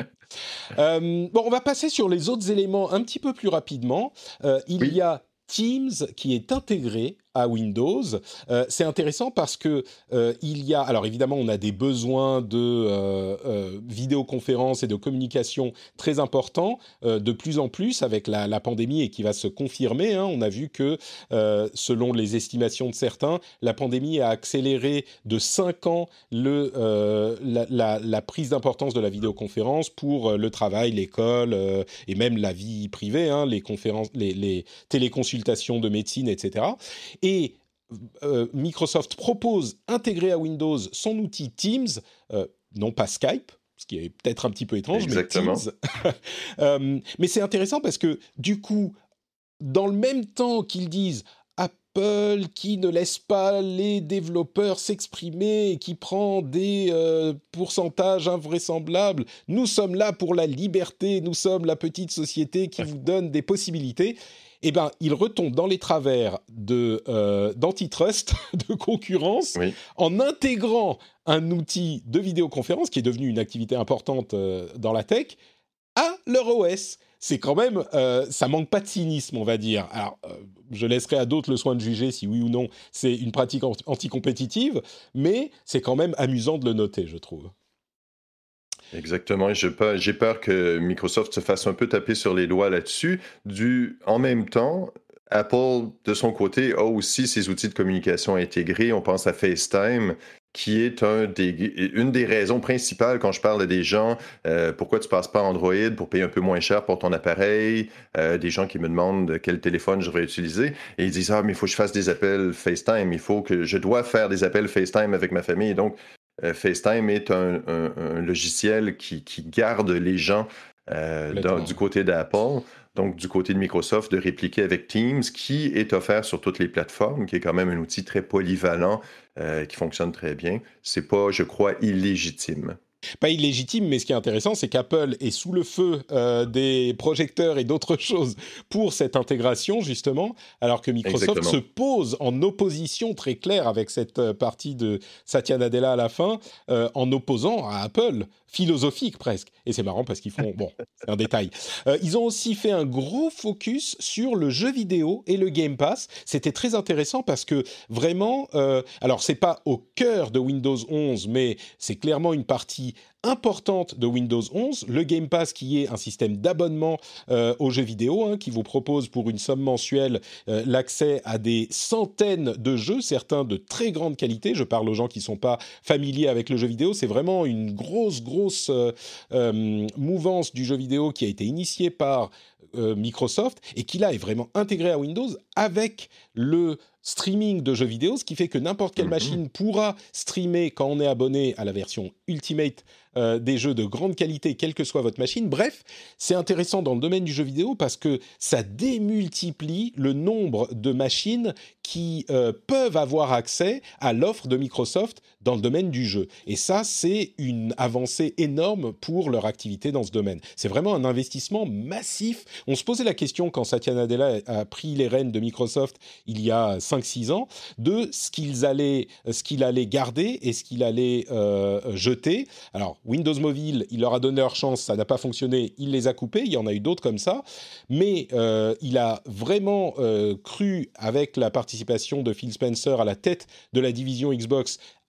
Euh, bon, on va passer sur les autres éléments un petit peu plus rapidement. Euh, il y Oui, a Teams qui est intégré à Windows. Euh, c'est intéressant parce que euh, il y a, alors évidemment, on a des besoins de euh, euh, vidéoconférence et de communication très importants, euh, de plus en plus avec la, la pandémie et qui va se confirmer. Hein. On a vu que, euh, selon les estimations de certains, la pandémie a accéléré de cinq ans le, euh, la, la, la prise d'importance de la vidéoconférence pour euh, le travail, l'école euh, et même la vie privée, hein, les conférences, les, les téléconsultations de médecine, et cetera. Et euh, Microsoft propose intégrer à Windows son outil Teams, euh, non pas Skype, ce qui est peut-être un petit peu étrange, mais Teams. exactement. euh, mais c'est intéressant parce que du coup, dans le même temps qu'ils disent Apple qui ne laisse pas les développeurs s'exprimer et qui prend des euh, pourcentages invraisemblables, nous sommes là pour la liberté, nous sommes la petite société qui vous donne des possibilités. Eh bien, il retombe dans les travers de, euh, d'antitrust, de concurrence, Oui. en intégrant un outil de vidéoconférence qui est devenu une activité importante euh, dans la tech à leur O S. C'est quand même, euh, ça manque pas de cynisme, on va dire. Alors, euh, je laisserai à d'autres le soin de juger si oui ou non c'est une pratique anticompétitive, mais c'est quand même amusant de le noter, je trouve. Exactement. J'ai peur, j'ai peur que Microsoft se fasse un peu taper sur les doigts là-dessus. Du, en même temps, Apple, de son côté, a aussi ses outils de communication intégrés. On pense à FaceTime, qui est un des, une des raisons principales quand je parle à des gens, euh, pourquoi tu passes pas Android pour payer un peu moins cher pour ton appareil, euh, des gens qui me demandent quel téléphone je devrais utiliser, et ils disent « Ah, mais il faut que je fasse des appels FaceTime, il faut que je dois faire des appels FaceTime avec ma famille. » Donc, euh, FaceTime est un, un- un logiciel qui, qui garde les gens euh, dans- du Complètement. côté d'Apple, donc du côté de Microsoft, de répliquer avec Teams, qui est offert sur toutes les plateformes, qui est quand même un outil très polyvalent, euh, qui fonctionne très bien. C'est pas, je crois, illégitime. Pas illégitime, mais ce qui est intéressant, c'est qu'Apple est sous le feu euh, des projecteurs et d'autres choses pour cette intégration, justement, alors que Microsoft se Exactement. pose en opposition très claire avec cette euh, partie de Satya Nadella à la fin, euh, en opposant à Apple, philosophique presque. Et c'est marrant parce qu'ils font... Bon, c'est un détail. Euh, ils ont aussi fait un gros focus sur le jeu vidéo et le Game Pass. C'était très intéressant parce que vraiment... Euh, alors, c'est pas au cœur de Windows onze, mais c'est clairement une partie importante de Windows onze, le Game Pass qui est un système d'abonnement euh, aux jeux vidéo, hein, qui vous propose pour une somme mensuelle euh, l'accès à des centaines de jeux, certains de très grande qualité. Je parle aux gens qui ne sont pas familiers avec le jeu vidéo. C'est vraiment une grosse, grosse euh, euh, mouvance du jeu vidéo qui a été initiée par euh, Microsoft et qui là est vraiment intégrée à Windows avec le streaming de jeux vidéo, ce qui fait que n'importe quelle Mhm. machine pourra streamer quand on est abonné à la version Ultimate euh, des jeux de grande qualité, quelle que soit votre machine. Bref, c'est intéressant dans le domaine du jeu vidéo parce que ça démultiplie le nombre de machines qui euh, peuvent avoir accès à l'offre de Microsoft dans le domaine du jeu. Et ça, c'est une avancée énorme pour leur activité dans ce domaine. C'est vraiment un investissement massif. On se posait la question quand Satya Nadella a pris les rênes de Microsoft il y a cinq six ans, de ce qu'ils allaient, ce qu'il allait garder et ce qu'il allait euh, jeter. Alors, Windows Mobile, il leur a donné leur chance, ça n'a pas fonctionné, il les a coupés, il y en a eu d'autres comme ça, mais euh, il a vraiment euh, cru, avec la participation de Phil Spencer à la tête de la division Xbox,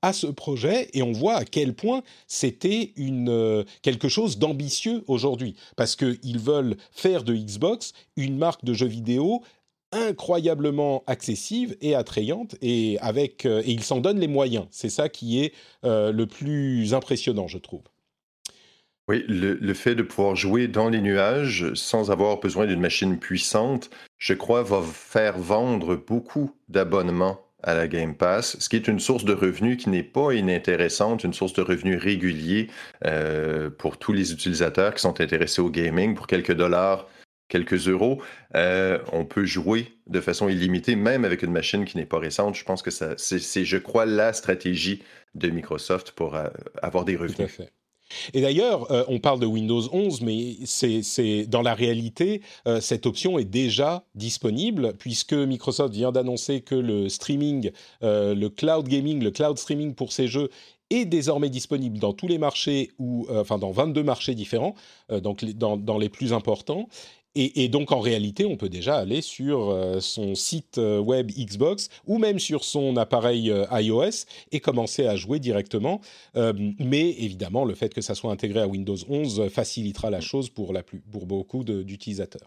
à ce projet et on voit à quel point c'était une, euh, quelque chose d'ambitieux aujourd'hui. Parce qu'ils veulent faire de Xbox une marque de jeux vidéo incroyablement accessible et attrayante et, avec, euh, et ils s'en donnent les moyens. C'est ça qui est euh, le plus impressionnant, je trouve. Oui, le, le fait de pouvoir jouer dans les nuages sans avoir besoin d'une machine puissante, je crois, va faire vendre beaucoup d'abonnements à la Game Pass, ce qui est une source de revenus qui n'est pas inintéressante, une source de revenus régulier euh, pour tous les utilisateurs qui sont intéressés au gaming. Pour quelques dollars, quelques euros, euh, on peut jouer de façon illimitée, même avec une machine qui n'est pas récente. Je pense que ça, c'est, c'est, je crois, la stratégie de Microsoft pour euh, avoir des revenus. Tout à fait. Et d'ailleurs, euh, on parle de Windows onze, mais c'est, c'est, dans la réalité, euh, cette option est déjà disponible, puisque Microsoft vient d'annoncer que le streaming, euh, le cloud gaming, le cloud streaming pour ces jeux est désormais disponible dans tous les marchés, ou, euh, enfin dans vingt-deux marchés différents, euh, donc les, dans, dans les plus importants. Et, et donc, en réalité, on peut déjà aller sur euh, son site euh, web Xbox ou même sur son appareil euh, iOS et commencer à jouer directement. Euh, mais évidemment, le fait que ça soit intégré à Windows onze facilitera la chose pour, la plus, pour beaucoup de, d'utilisateurs.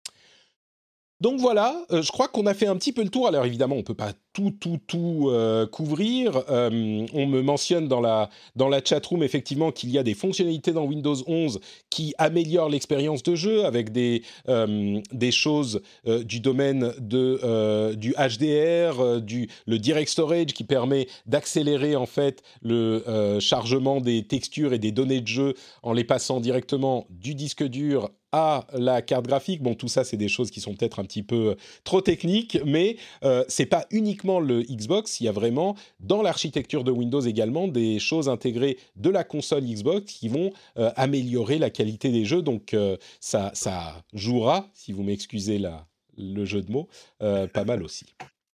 Donc voilà, euh, je crois qu'on a fait un petit peu le tour. Alors évidemment, on ne peut pas tout, tout, tout euh, couvrir. Euh, on me mentionne dans la, dans la chatroom effectivement qu'il y a des fonctionnalités dans Windows onze qui améliorent l'expérience de jeu avec des, euh, des choses euh, du domaine de, euh, du H D R, euh, du, le Direct Storage qui permet d'accélérer en fait le euh, chargement des textures et des données de jeu en les passant directement du disque dur à la carte graphique. Bon, tout ça, c'est des choses qui sont peut-être un petit peu trop techniques, mais euh, c'est pas uniquement le Xbox. Il y a vraiment, dans l'architecture de Windows également, des choses intégrées de la console Xbox qui vont euh, améliorer la qualité des jeux. Donc, euh, ça, ça jouera, si vous m'excusez la, le jeu de mots, euh, pas mal aussi.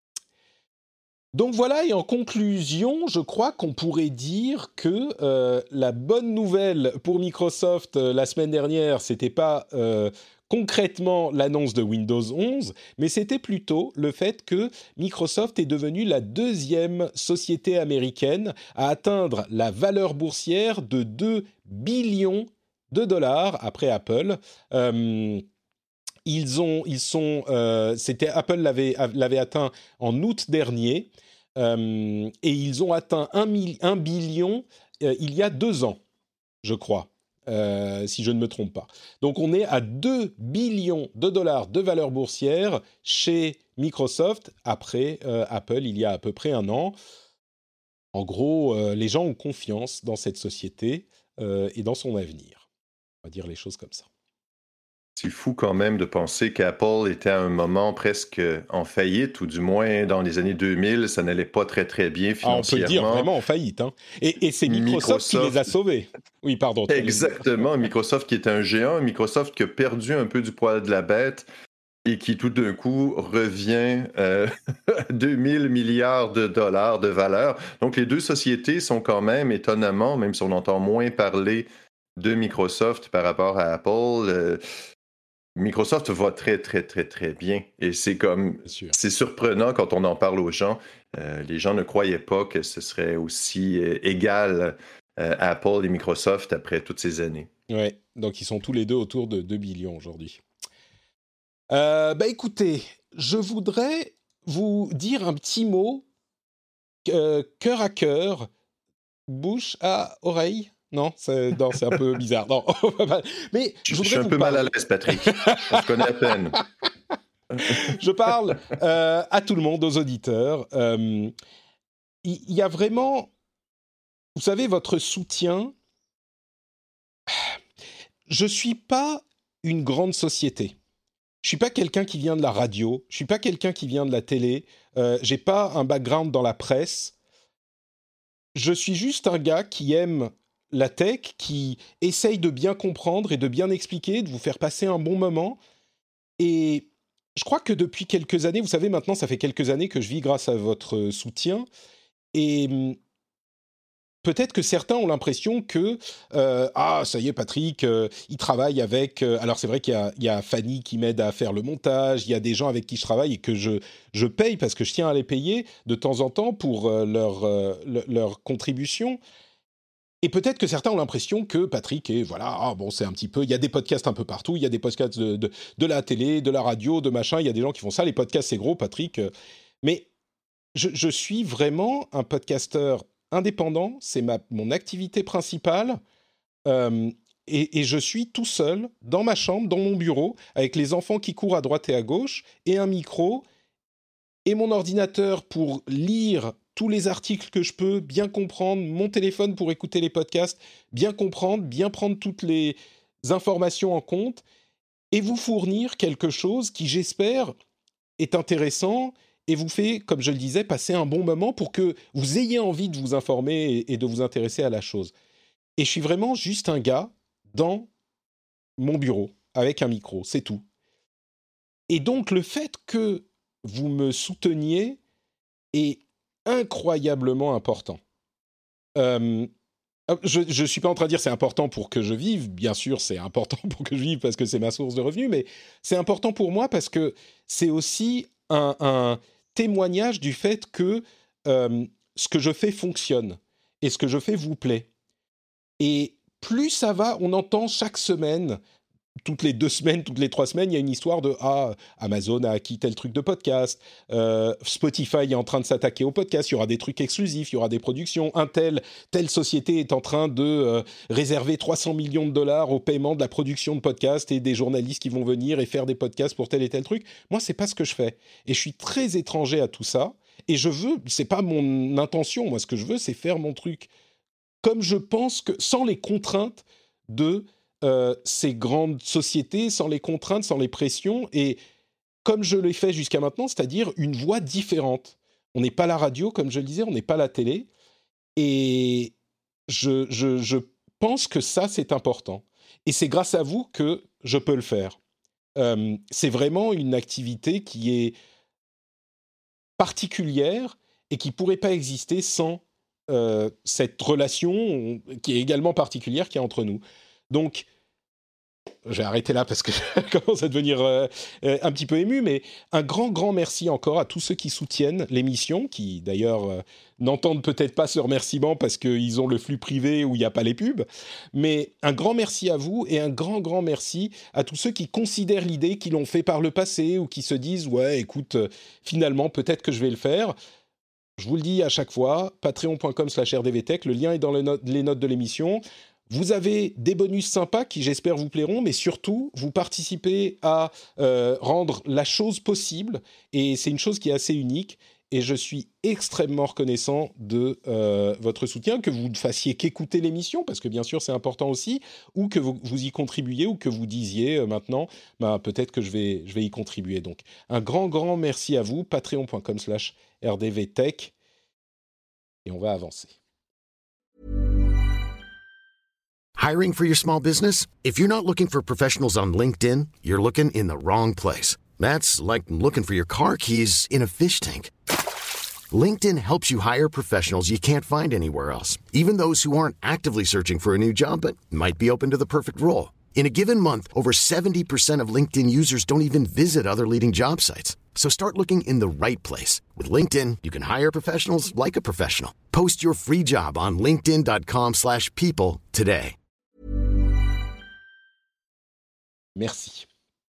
Donc voilà, et en conclusion, je crois qu'on pourrait dire que euh, la bonne nouvelle pour Microsoft euh, la semaine dernière, c'était pas euh, concrètement l'annonce de Windows onze, mais c'était plutôt le fait que Microsoft est devenue la deuxième société américaine à atteindre la valeur boursière de deux billions de dollars après Apple. Euh, Ils ont, ils sont, euh, c'était Apple l'avait, l'avait atteint en août dernier, euh, et ils ont atteint un, mille, un billion euh, il y a deux ans, je crois, euh, si je ne me trompe pas. Donc on est à deux billions de dollars de valeur boursière chez Microsoft après euh, Apple il y a à peu près un an. En gros, euh, les gens ont confiance dans cette société euh, et dans son avenir. On va dire les choses comme ça. C'est fou quand même de penser qu'Apple était à un moment presque en faillite, ou du moins dans les années deux mille, ça n'allait pas très très bien Ah, on peut le dire financièrement. vraiment en faillite. Hein. Et, et c'est Microsoft, Microsoft qui les a sauvés. Oui, pardon. Exactement, Microsoft qui est un géant, Microsoft qui a perdu un peu du poil de la bête et qui tout d'un coup revient euh, à deux mille milliards de dollars de valeur. Donc les deux sociétés sont quand même étonnamment, même si on entend moins parler de Microsoft par rapport à Apple, euh, Microsoft va très, très, très, très bien. Et c'est comme, c'est surprenant quand on en parle aux gens. Euh, les gens ne croyaient pas que ce serait aussi euh, égal euh, Apple et Microsoft après toutes ces années. Ouais, donc ils sont tous les deux autour de deux billions aujourd'hui. Euh, bah écoutez, je voudrais vous dire un petit mot, euh, cœur à cœur, bouche à oreille. Non, c'est, non, c'est un peu bizarre. Non, mais je, je suis un peu parler. mal à l'aise, Patrick. On se connaît à peine. Je parle euh, à tout le monde, aux auditeurs. Il euh, y, y a vraiment, vous savez, votre soutien. Je suis pas une grande société. Je suis pas quelqu'un qui vient de la radio. Je suis pas quelqu'un qui vient de la télé. Euh, j'ai pas un background dans la presse. Je suis juste un gars qui aime la tech, qui essaye de bien comprendre et de bien expliquer, de vous faire passer un bon moment. Et je crois que depuis quelques années, vous savez, maintenant, ça fait quelques années que je vis grâce à votre soutien. Et peut-être que certains ont l'impression que euh, ah ça y est Patrick, euh, il travaille avec. Euh, alors c'est vrai qu'il y a, il y a Fanny qui m'aide à faire le montage, il y a des gens avec qui je travaille et que je je paye parce que je tiens à les payer de temps en temps pour euh, leur euh, le- leur contribution. Et peut-être que certains ont l'impression que Patrick est voilà ah bon c'est un petit peu il y a des podcasts un peu partout, il y a des podcasts de de, de la télé, de la radio, de machin, il y a des gens qui font ça, les podcasts c'est gros Patrick, euh, mais je, je suis vraiment un podcasteur indépendant, c'est ma, mon activité principale, euh, et, et je suis tout seul dans ma chambre, dans mon bureau, avec les enfants qui courent à droite et à gauche, et un micro, et mon ordinateur pour lire tous les articles que je peux, bien comprendre, mon téléphone pour écouter les podcasts, bien comprendre, bien prendre toutes les informations en compte, et vous fournir quelque chose qui, j'espère, est intéressant et vous fait, comme je le disais, passer un bon moment pour que vous ayez envie de vous informer et, et de vous intéresser à la chose. Et je suis vraiment juste un gars dans mon bureau avec un micro, c'est tout. Et donc le fait que vous me souteniez est incroyablement important. Euh, je ne suis pas en train de dire c'est important pour que je vive, bien sûr c'est important pour que je vive parce que c'est ma source de revenus, mais c'est important pour moi parce que c'est aussi un, un témoignage du fait que euh, ce que je fais fonctionne et ce que je fais vous plaît. Et plus ça va, on entend chaque semaine, toutes les deux semaines, toutes les trois semaines, il y a une histoire de ah Amazon a acquis tel truc de podcast, euh, Spotify est en train de s'attaquer au podcast, il y aura des trucs exclusifs, il y aura des productions, un tel, telle société est en train de euh, réserver trois cents millions de dollars au paiement de la production de podcasts et des journalistes qui vont venir et faire des podcasts pour tel et tel truc. Moi, c'est pas ce que je fais et je suis très étranger à tout ça et je veux, c'est pas mon intention, moi ce que je veux, c'est faire mon truc comme je pense que sans les contraintes de Euh, ces grandes sociétés, sans les contraintes, sans les pressions, et comme je l'ai fait jusqu'à maintenant, c'est-à-dire une voix différente. On n'est pas la radio, comme je le disais, on n'est pas la télé, et je, je, je pense que ça, c'est important. Et c'est grâce à vous que je peux le faire. Euh, c'est vraiment une activité qui est particulière et qui ne pourrait pas exister sans euh, cette relation qui est également particulière qu'il y a entre nous. Donc, je vais arrêter là parce que je commence à devenir euh, euh, un petit peu ému, mais un grand, grand merci encore à tous ceux qui soutiennent l'émission, qui d'ailleurs euh, n'entendent peut-être pas ce remerciement parce qu'ils ont le flux privé où il n'y a pas les pubs, mais un grand merci à vous et un grand, grand merci à tous ceux qui considèrent l'idée, qui l'ont fait par le passé ou qui se disent « ouais, écoute, euh, finalement, peut-être que je vais le faire ». Je vous le dis à chaque fois, patreon point com slash r d v tech, le lien est dans le no- les notes de l'émission. Vous avez des bonus sympas qui, j'espère, vous plairont, mais surtout, vous participez à euh, rendre la chose possible, et c'est une chose qui est assez unique, et je suis extrêmement reconnaissant de euh, votre soutien, que vous ne fassiez qu'écouter l'émission, parce que bien sûr, c'est important aussi, ou que vous, vous y contribuiez, ou que vous disiez euh, maintenant, bah, peut-être que je vais, je vais y contribuer. Donc, un grand, grand merci à vous, patreon point com slash r d v tech, et on va avancer. Hiring for your small business? If you're not looking for professionals on LinkedIn, you're looking in the wrong place. That's like looking for your car keys in a fish tank. LinkedIn helps you hire professionals you can't find anywhere else, even those who aren't actively searching for a new job but might be open to the perfect role. In a given month, over seventy percent of LinkedIn users don't even visit other leading job sites. So start looking in the right place. With LinkedIn, you can hire professionals like a professional. Post your free job on linkedin dot com slash people today. Merci.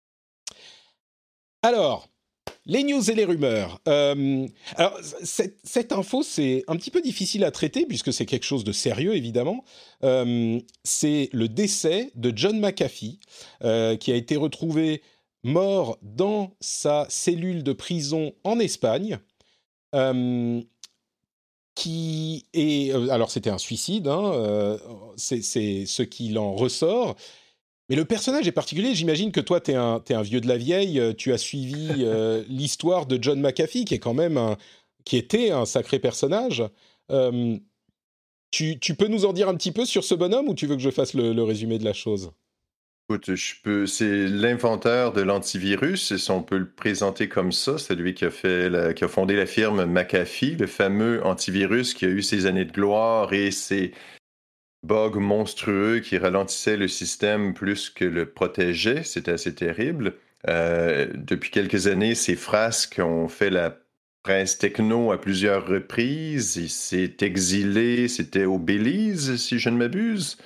Alors, les news et les rumeurs. Euh, alors, cette, cette info, c'est un petit peu difficile à traiter puisque c'est quelque chose de sérieux, évidemment. Euh, c'est le décès de John McAfee, euh, qui a été retrouvé mort dans sa cellule de prison en Espagne. Euh, qui est... euh, alors, c'était un suicide, hein, euh, c'est, c'est ce qu'il en ressort. Mais le personnage est particulier. J'imagine que toi, tu es un, t'es un vieux de la vieille. euh, Tu as suivi euh, l'histoire de John McAfee, qui est quand même un, qui était un sacré personnage. Euh, tu, tu peux nous en dire un petit peu sur ce bonhomme ou tu veux que je fasse le, le résumé de la chose ? Écoute, je peux c'est l'inventeur de l'antivirus, si on peut le présenter comme ça. C'est lui qui a fait la qui a fondé la firme McAfee, le fameux antivirus qui a eu ses années de gloire et ses bugs monstrueux qui ralentissaient le système plus que le protégeaient. C'était assez terrible. Euh, depuis quelques années, ces frasques ont fait la presse techno à plusieurs reprises. Il s'est exilé, c'était au Belize, si je ne m'abuse.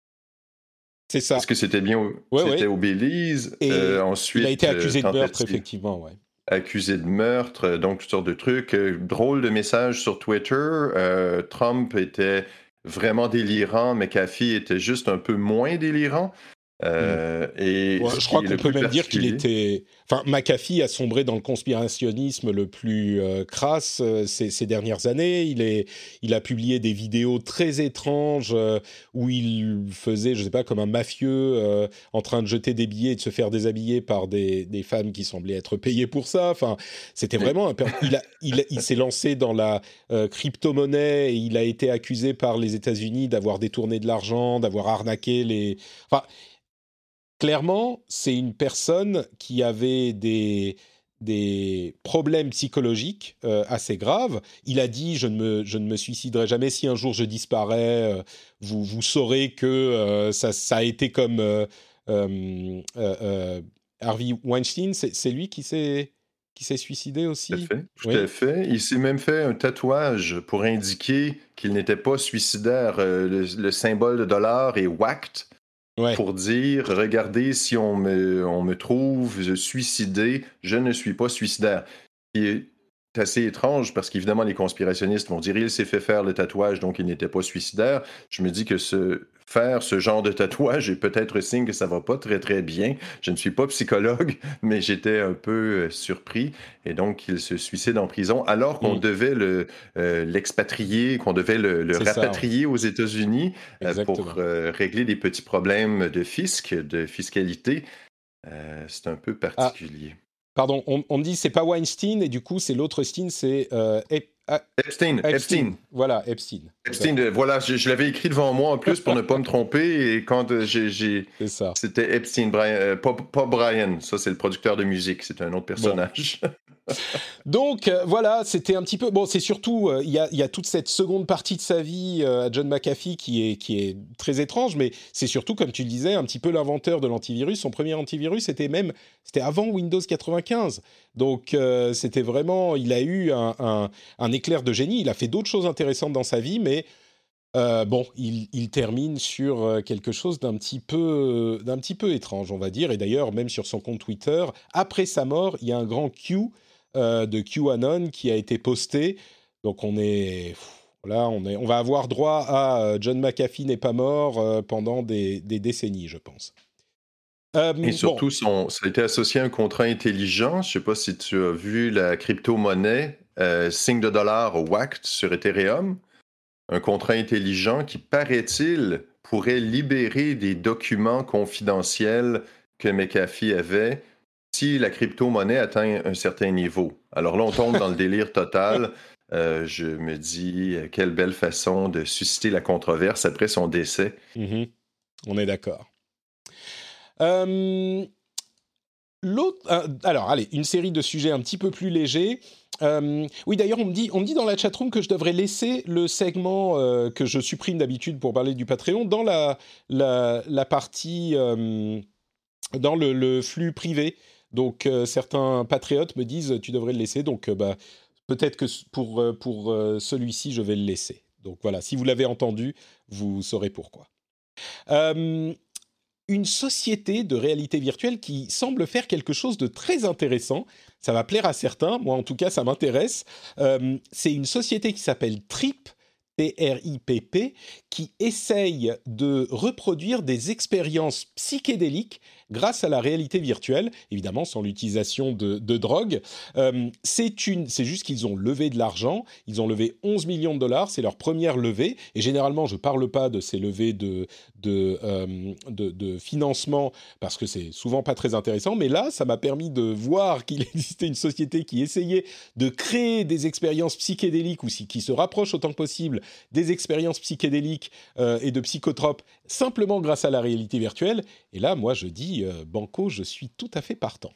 C'est ça. Est-ce que c'était bien au, ouais, c'était ouais. au Belize? Et Euh, ensuite, il a été accusé euh, de meurtre, tentative- effectivement, ouais. accusé de meurtre, donc toutes sortes de trucs. Euh, drôle de message sur Twitter. Euh, Trump était vraiment délirant, McAfee était juste un peu moins délirant. Euh, et Ouais, ce je qui crois est qu'on le peut plus même dire qu'il particulier- était... Enfin, McAfee a sombré dans le conspirationnisme le plus euh, crasse euh, ces, ces dernières années. Il, est, il a publié des vidéos très étranges euh, où il faisait, je sais pas, comme un mafieux euh, en train de jeter des billets et de se faire déshabiller par des, des femmes qui semblaient être payées pour ça. Enfin, c'était vraiment un... per- Il, a, il, il s'est lancé dans la euh, crypto-monnaie et il a été accusé par les États-Unis d'avoir détourné de l'argent, d'avoir arnaqué les... Enfin, clairement, c'est une personne qui avait des, des problèmes psychologiques euh, assez graves. Il a dit je ne, me, je ne me suiciderai jamais. Si un jour je disparais, euh, vous, vous saurez que euh, ça, ça a été comme euh, euh, euh, euh, Harvey Weinstein. C'est, c'est lui qui s'est, qui s'est suicidé Tout à aussi. fait, tout Oui, à fait. Il s'est même fait un tatouage pour indiquer qu'il n'était pas suicidaire. Euh, le, le symbole de dollar est whacked ouais. pour dire, regardez, si on me, on me trouve suicidé, je ne suis pas suicidaire. Il est assez étrange parce qu'évidemment, les conspirationnistes vont dire, il s'est fait faire le tatouage, donc il n'était pas suicidaire. Je me dis que ce, faire ce genre de tatouage est peut-être signe que ça va pas très, très bien. Je ne suis pas psychologue, mais j'étais un peu euh, surpris. Et donc, il se suicide en prison alors qu'on Mm. devait le, euh, l'expatrier, qu'on devait le, le C'est ça, rapatrier aux États-Unis euh, pour exactement. euh, régler des petits problèmes de fisc, de fiscalité. Euh, c'est un peu Ah, particulier. pardon, on, on me dit c'est pas Weinstein et du coup c'est l'autre Stein, c'est euh, Ep- ah, Epstein, Epstein. Epstein. Voilà, Epstein. Epstein, euh, voilà, je, je l'avais écrit devant moi en plus pour ne pas me tromper. Et quand euh, j'ai, j'ai- C'est ça. c'était Epstein, Brian, euh, pas, pas Brian, ça c'est le producteur de musique, c'est un autre personnage. Donc euh, voilà, c'était un petit peu... Bon, c'est surtout, euh, il y, a, il y a toute cette seconde partie de sa vie euh, à John McAfee qui est, qui est très étrange, mais c'est surtout, comme tu le disais, un petit peu l'inventeur de l'antivirus. Son premier antivirus, c'était même... C'était avant Windows quatre-vingt-quinze. Donc euh, c'était vraiment... Il a eu un, un, un éclair de génie. Il a fait d'autres choses intéressantes dans sa vie, mais... Euh, bon, il, il termine sur euh, quelque chose d'un petit peu, d'un petit peu étrange, on va dire. Et d'ailleurs, même sur son compte Twitter, après sa mort, il y a un grand Q euh, de QAnon qui a été posté. Donc on est, pff, là, on est, on va avoir droit à euh, John McAfee n'est pas mort euh, pendant des, des décennies, je pense. Euh, Et bon, surtout, son, ça a été associé à un contrat intelligent. Je ne sais pas si tu as vu la crypto-monnaie, euh, signe de dollar whacked sur Ethereum. Un contrat intelligent qui, paraît-il, pourrait libérer des documents confidentiels que McAfee avait si la crypto-monnaie atteint un certain niveau. Alors là, on tombe dans le délire total. Euh, je me dis, euh, quelle belle façon de susciter la controverse après son décès. mm-hmm, on est d'accord. Euh, L'autre, euh, alors, allez, une série de sujets un petit peu plus légers. Euh, oui, d'ailleurs, on me dit, on me dit dans la chatroom que je devrais laisser le segment euh, que je supprime d'habitude pour parler du Patreon dans la, la, la partie, euh, dans le, le flux privé. Donc, euh, certains patriotes me disent, tu devrais le laisser. Donc, euh, bah, peut-être que pour, euh, pour euh, celui-ci, je vais le laisser. Donc, voilà, si vous l'avez entendu, vous saurez pourquoi. Euh, une société de réalité virtuelle qui semble faire quelque chose de très intéressant. Ça va plaire à certains, moi en tout cas ça m'intéresse. Euh, c'est une société qui s'appelle Trip, T R I P P, qui essaye de reproduire des expériences psychédéliques grâce à la réalité virtuelle, évidemment sans l'utilisation de, de drogue. Euh, c'est, une, c'est juste qu'ils ont levé de l'argent, ils ont levé onze millions de dollars, c'est leur première levée, et généralement je ne parle pas de ces levées de, de, euh, de, de financement, parce que c'est souvent pas très intéressant, mais là, ça m'a permis de voir qu'il existait une société qui essayait de créer des expériences psychédéliques, ou si, qui se rapprochent autant que possible des expériences psychédéliques euh, et de psychotropes, simplement grâce à la réalité virtuelle. Et là, moi, je dis, euh, banco, je suis tout à fait partant.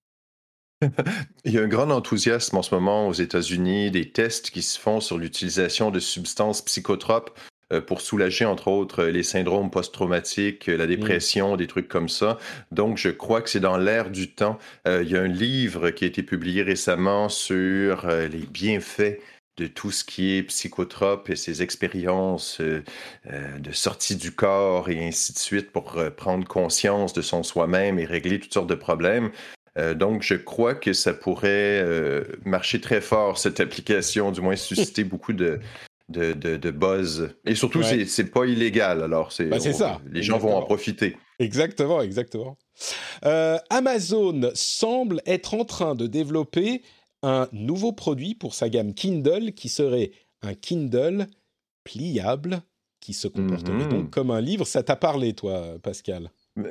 Il y a un grand enthousiasme en ce moment aux États-Unis, des tests qui se font sur l'utilisation de substances psychotropes euh, pour soulager, entre autres, les syndromes post-traumatiques, la dépression, mmh. des trucs comme ça. Donc, je crois que c'est dans l'air du temps. Euh, il y a un livre qui a été publié récemment sur euh, les bienfaits de tout ce qui est psychotrope et ces expériences euh, euh, de sortie du corps et ainsi de suite pour euh, prendre conscience de son soi-même et régler toutes sortes de problèmes. Euh, donc, je crois que ça pourrait euh, marcher très fort, cette application, du moins susciter beaucoup de, de, de, de buzz. Et surtout, ouais. c'est, c'est pas illégal, alors c'est, bah, c'est on, ça. les Exactement. gens vont en profiter. Exactement, exactement. Euh, Amazon semble être en train de développer un nouveau produit pour sa gamme Kindle qui serait un Kindle pliable qui se comporterait mm-hmm. donc comme un livre. Ça t'a parlé, toi, Pascal?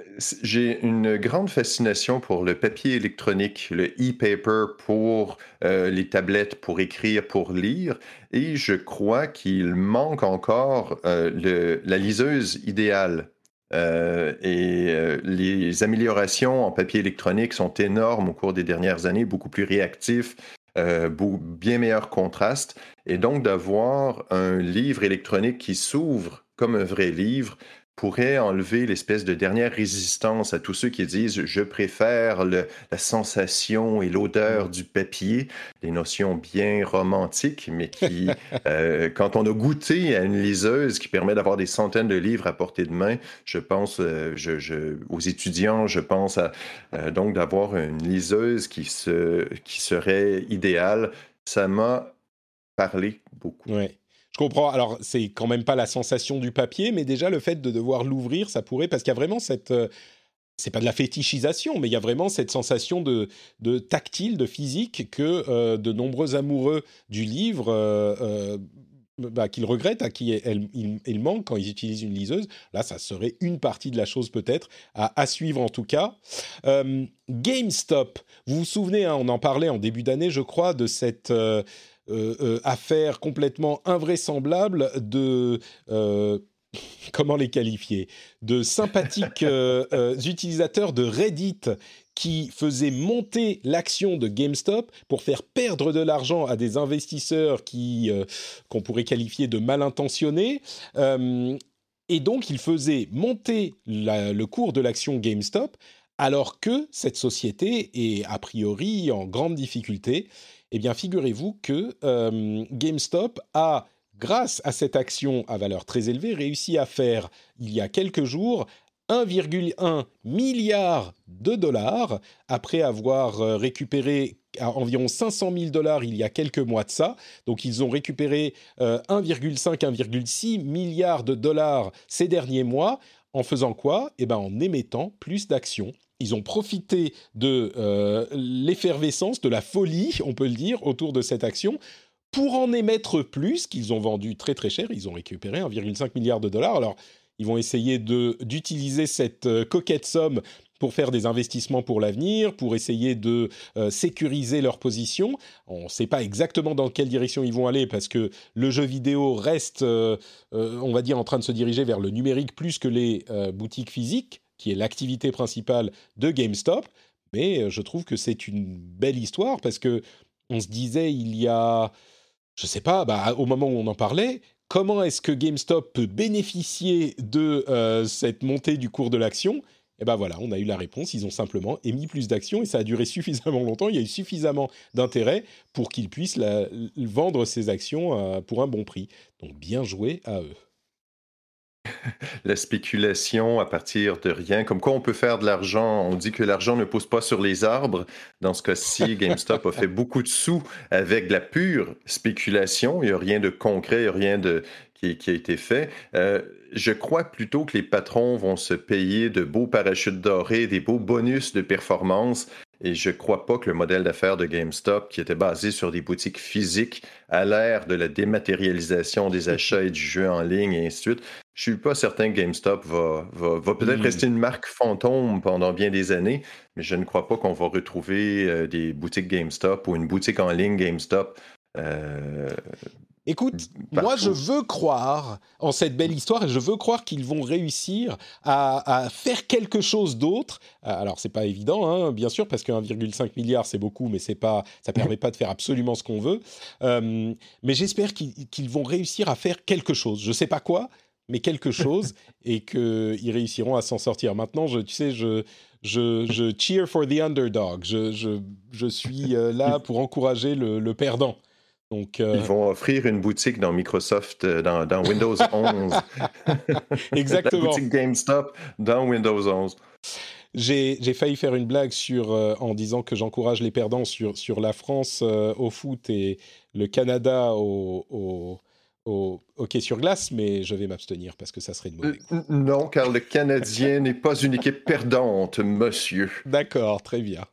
J'ai une grande fascination pour le papier électronique, le e-paper pour euh, les tablettes, pour écrire, pour lire. Et je crois qu'il manque encore euh, le, la liseuse idéale. Euh, et euh, les améliorations en papier électronique sont énormes au cours des dernières années, beaucoup plus réactifs, euh, beaucoup, bien meilleur contraste. Et donc d'avoir un livre électronique qui s'ouvre comme un vrai livre pourrait enlever l'espèce de dernière résistance à tous ceux qui disent « je préfère le, la sensation et l'odeur du papier », des notions bien romantiques, mais qui, euh, quand on a goûté à une liseuse qui permet d'avoir des centaines de livres à portée de main, je pense euh, je, je, aux étudiants, je pense à, euh, donc d'avoir une liseuse qui, se, qui serait idéale. Ça m'a parlé beaucoup. Ouais. Je comprends. Alors, c'est quand même pas la sensation du papier, mais déjà, le fait de devoir l'ouvrir, ça pourrait... Parce qu'il y a vraiment cette... Euh, c'est pas de la fétichisation, mais il y a vraiment cette sensation de, de tactile, de physique, que euh, de nombreux amoureux du livre... Euh, euh, bah, qu'ils regrettent, à qui elle, il, il manque quand ils utilisent une liseuse. Là, ça serait une partie de la chose peut-être, à, à suivre en tout cas. Euh, GameStop, vous vous souvenez, hein, on en parlait en début d'année, je crois, de cette... Euh, Euh, euh, affaire complètement invraisemblable de... Euh, comment les qualifier ? De sympathiques euh, euh, utilisateurs de Reddit qui faisaient monter l'action de GameStop pour faire perdre de l'argent à des investisseurs qui, euh, qu'on pourrait qualifier de mal intentionnés. Euh, et donc, ils faisaient monter la, le cours de l'action GameStop alors que cette société est a priori en grande difficulté. Eh bien, figurez-vous que euh, GameStop a, grâce à cette action à valeur très élevée, réussi à faire, il y a quelques jours, un virgule un milliard de dollars, après avoir euh, récupéré environ cinq cent mille dollars il y a quelques mois de ça. Donc, ils ont récupéré euh, un virgule cinq, un virgule six milliards de dollars ces derniers mois. En faisant quoi ? Eh bien, en émettant plus d'actions. Ils ont profité de euh, l'effervescence, de la folie, on peut le dire, autour de cette action, pour en émettre plus, qu'ils ont vendu très très cher. Ils ont récupéré un virgule cinq milliard de dollars. Alors, ils vont essayer de, d'utiliser cette euh, coquette somme pour faire des investissements pour l'avenir, pour essayer de euh, sécuriser leur position. On ne sait pas exactement dans quelle direction ils vont aller, parce que le jeu vidéo reste, euh, euh, on va dire, en train de se diriger vers le numérique plus que les euh, boutiques physiques, qui est l'activité principale de GameStop, mais je trouve que c'est une belle histoire, parce que on se disait il y a, je sais pas, bah, au moment où on en parlait, comment est-ce que GameStop peut bénéficier de euh, cette montée du cours de l'action ? Et ben voilà, on a eu la réponse, ils ont simplement émis plus d'actions, et ça a duré suffisamment longtemps, il y a eu suffisamment d'intérêt pour qu'ils puissent la, vendre ces actions euh, pour un bon prix. Donc bien joué à eux. La spéculation à partir de rien. Comme quoi on peut faire de l'argent. On dit que l'argent ne pousse pas sur les arbres. Dans ce cas-ci, GameStop a fait beaucoup de sous avec de la pure spéculation. Il n'y a rien de concret, il n'y a rien de, qui, qui a été fait. Euh, je crois plutôt que les patrons vont se payer de beaux parachutes dorés, des beaux bonus de performance. Et je ne crois pas que le modèle d'affaires de GameStop, qui était basé sur des boutiques physiques, à l'ère de la dématérialisation des achats et du jeu en ligne et ainsi de suite, je ne suis pas certain que GameStop va, va, va peut-être mmh. rester une marque fantôme pendant bien des années, mais je ne crois pas qu'on va retrouver euh, des boutiques GameStop ou une boutique en ligne GameStop. Euh, Écoute, partout. Moi, je veux croire en cette belle histoire et je veux croire qu'ils vont réussir à, à faire quelque chose d'autre. Alors, c'est pas évident, hein, bien sûr, parce que un virgule cinq milliard, c'est beaucoup, mais c'est pas, ça permet pas de faire absolument ce qu'on veut. Euh, mais j'espère qu'ils, qu'ils vont réussir à faire quelque chose. Je sais pas quoi, mais quelque chose, et qu'ils réussiront à s'en sortir. Maintenant, je, tu sais, je, je, je cheer for the underdog. Je, je, je suis là pour encourager le, le perdant. Donc, euh... Ils vont offrir une boutique dans Microsoft, dans, dans Windows onze. Exactement. La boutique GameStop dans Windows onze. J'ai, j'ai failli faire une blague sur, euh, en disant que j'encourage les perdants sur, sur la France euh, au foot et le Canada au, au, au hockey sur glace, mais je vais m'abstenir parce que ça serait de mauvais goût. Euh, non, car le Canadien n'est pas une équipe perdante, monsieur. D'accord, très bien.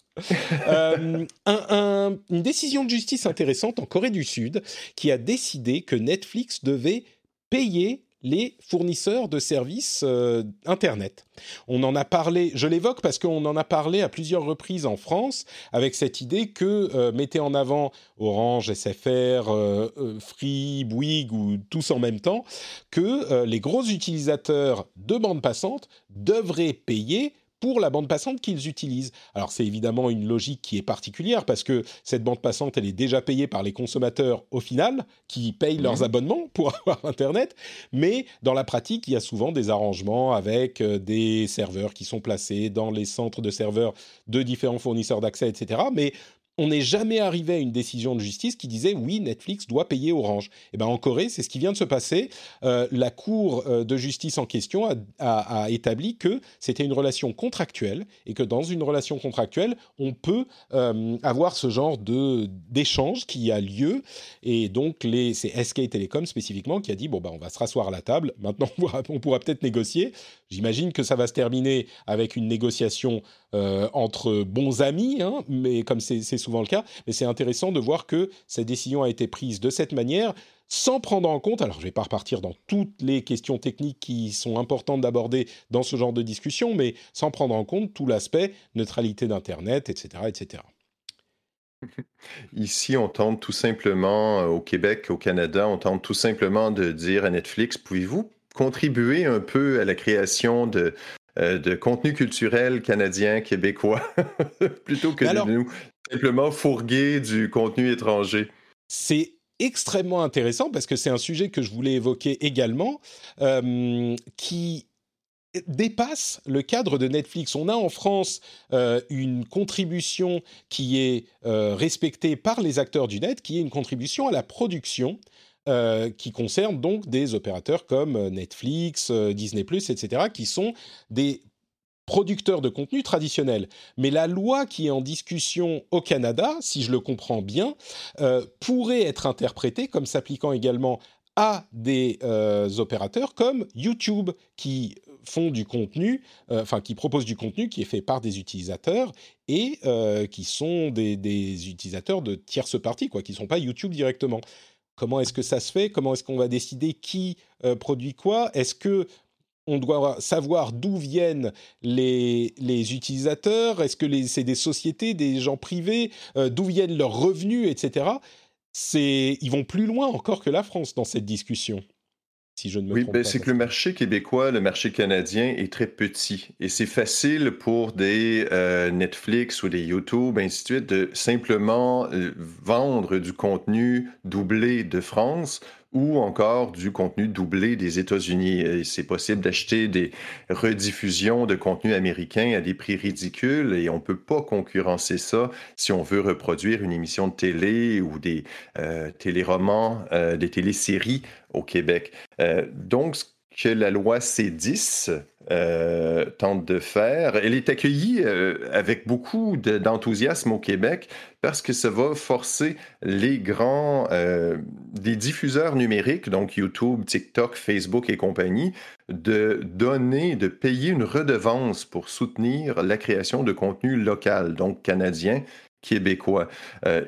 euh, un, un, une décision de justice intéressante en Corée du Sud qui a décidé que Netflix devait payer les fournisseurs de services euh, Internet. On en a parlé, je l'évoque parce qu'on en a parlé à plusieurs reprises en France avec cette idée que euh, mettez en avant Orange, S F R, euh, euh, Free, Bouygues ou tous en même temps, que euh, les gros utilisateurs de bande passante devraient payer pour la bande passante qu'ils utilisent. Alors c'est évidemment une logique qui est particulière parce que cette bande passante, elle est déjà payée par les consommateurs au final, qui payent mmh. leurs abonnements pour avoir Internet, mais dans la pratique, il y a souvent des arrangements avec des serveurs qui sont placés dans les centres de serveurs de différents fournisseurs d'accès, et cetera. Mais on n'est jamais arrivé à une décision de justice qui disait oui, Netflix doit payer Orange. Et ben en Corée, c'est ce qui vient de se passer. Euh, la Cour de justice en question a, a, a établi que c'était une relation contractuelle et que dans une relation contractuelle, on peut euh, avoir ce genre de d'échange qui a lieu. Et donc les, c'est S K Telecom spécifiquement qui a dit bon ben on va se rasseoir à la table. Maintenant on pourra, on pourra peut-être négocier. J'imagine que ça va se terminer avec une négociation euh, entre bons amis, hein, mais comme c'est, c'est souvent le cas. Mais c'est intéressant de voir que cette décision a été prise de cette manière, sans prendre en compte, alors je ne vais pas repartir dans toutes les questions techniques qui sont importantes d'aborder dans ce genre de discussion, mais sans prendre en compte tout l'aspect neutralité d'Internet, et cetera, et cetera. Ici, on tente tout simplement, au Québec, au Canada, on tente tout simplement de dire à Netflix, pouvez-vous contribuer un peu à la création de, euh, de contenu culturel canadien, québécois, plutôt que alors, de nous simplement fourguer du contenu étranger. C'est extrêmement intéressant parce que c'est un sujet que je voulais évoquer également, euh, qui dépasse le cadre de Netflix. On a en France euh, une contribution qui est euh, respectée par les acteurs du net, qui est une contribution à la production, Euh, qui concerne donc des opérateurs comme Netflix, euh, Disney plus, et cetera, qui sont des producteurs de contenu traditionnels. Mais la loi qui est en discussion au Canada, si je le comprends bien, euh, pourrait être interprétée comme s'appliquant également à des euh, opérateurs comme YouTube, qui font du contenu, euh, enfin qui proposent du contenu qui est fait par des utilisateurs et euh, qui sont des, des utilisateurs de tierces parties, quoi, qui ne sont pas YouTube directement. Comment est-ce que ça se fait ? Comment est-ce qu'on va décider qui euh, produit quoi ? Est-ce qu'on doit savoir d'où viennent les, les utilisateurs ? Est-ce que les, c'est des sociétés, des gens privés ? euh, D'où viennent leurs revenus, et cetera. C'est, ils vont plus loin encore que la France dans cette discussion. Si je ne me oui, trompe ben pas. c'est que le marché québécois, le marché canadien est très petit. Et c'est facile pour des euh, Netflix ou des YouTube, ainsi de suite, de simplement euh, vendre du contenu doublé de France ou encore du contenu doublé des États-Unis. Et c'est possible d'acheter des rediffusions de contenu américain à des prix ridicules et on ne peut pas concurrencer ça si on veut reproduire une émission de télé ou des euh, téléromans, euh, des téléséries au Québec. Euh, donc, que la loi C dix euh, tente de faire. Elle est accueillie euh, avec beaucoup de, d'enthousiasme au Québec parce que ça va forcer les grands, euh, des diffuseurs numériques, donc YouTube, TikTok, Facebook et compagnie, de donner, de payer une redevance pour soutenir la création de contenu local, donc canadien, québécois. Euh,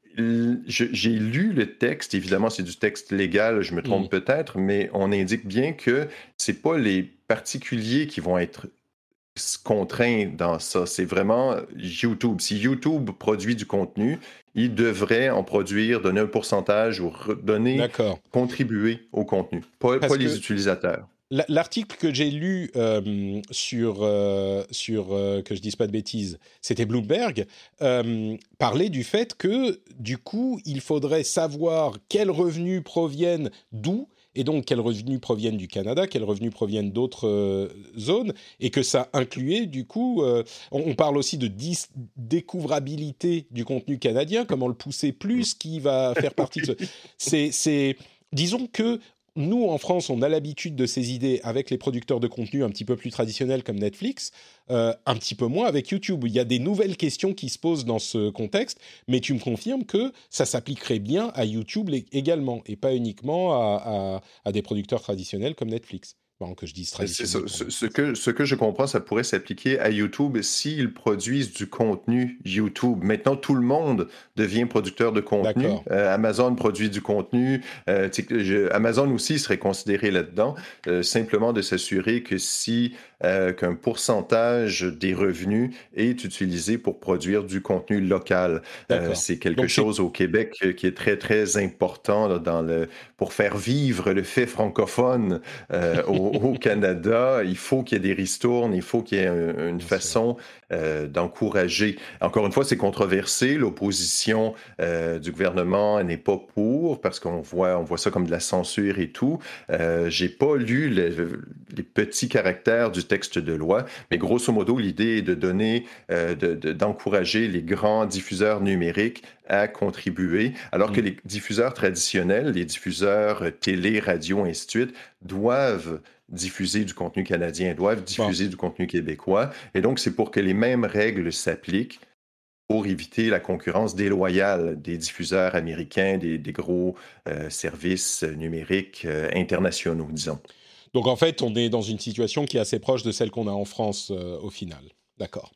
je- j'ai lu le texte, évidemment c'est du texte légal, je me trompe Mm. peut-être, mais on indique bien que c'est pas les particuliers qui vont être s- contraints dans ça, c'est vraiment YouTube. Si YouTube produit du contenu, il devrait en produire, donner un pourcentage ou re- donner, D'accord. contribuer au contenu, pas, pas Parce les que utilisateurs. la- l'article que j'ai lu euh, sur, euh, sur euh, que je dise pas de bêtises, c'était Bloomberg, euh, parlait du fait que, du coup, il faudrait savoir quels revenus proviennent d'où, et donc quels revenus proviennent du Canada, quels revenus proviennent d'autres euh, zones, et que ça incluait, du coup, euh, on, on parle aussi de dis- découvrabilité du contenu canadien, comment le pousser plus, qui va faire partie de ce... C'est, c'est, disons que nous, en France, on a l'habitude de ces idées avec les producteurs de contenu un petit peu plus traditionnels comme Netflix, euh, un petit peu moins avec YouTube. Il y a des nouvelles questions qui se posent dans ce contexte, mais tu me confirmes que ça s'appliquerait bien à YouTube également, et pas uniquement à, à- à des producteurs traditionnels comme Netflix. Bon, que je dise C'est ça. traditionnel pour Ce, moi. ce que, ce que je comprends, ça pourrait s'appliquer à YouTube s'ils produisent du contenu YouTube. Maintenant, tout le monde devient producteur de contenu. D'accord. Euh, Amazon produit du contenu. Euh, tu sais, je- Amazon aussi serait considéré là-dedans. Euh, simplement de s'assurer que si euh, qu'un pourcentage des revenus est utilisé pour produire du contenu local. Euh, D'accord. c'est quelque Donc c'est... chose au Québec euh, qui est très, très important là, dans le, pour faire vivre le fait francophone euh, au, au Canada. Il faut qu'il y ait des ristournes, il faut qu'il y ait un- une Bien sûr. façon euh, d'encourager. Encore une fois, c'est controversé. L'opposition euh, du gouvernement n'est pas pour parce qu'on voit, on voit ça comme de la censure et tout. Euh, j'ai pas lu le- les petits caractères du texte de loi, mais grosso modo, l'idée est de donner, euh, de- de- d'encourager les grands diffuseurs numériques à contribuer, alors que Mm. les diffuseurs traditionnels, les diffuseurs euh, télé, radio, ainsi de suite, doivent diffuser du contenu canadien, doivent Bon. diffuser du contenu québécois. Et donc, c'est pour que les mêmes règles s'appliquent pour éviter la concurrence déloyale des diffuseurs américains, des, des gros euh, services numériques euh, internationaux, disons. Donc en fait, on est dans une situation qui est assez proche de celle qu'on a en France euh, au final. D'accord.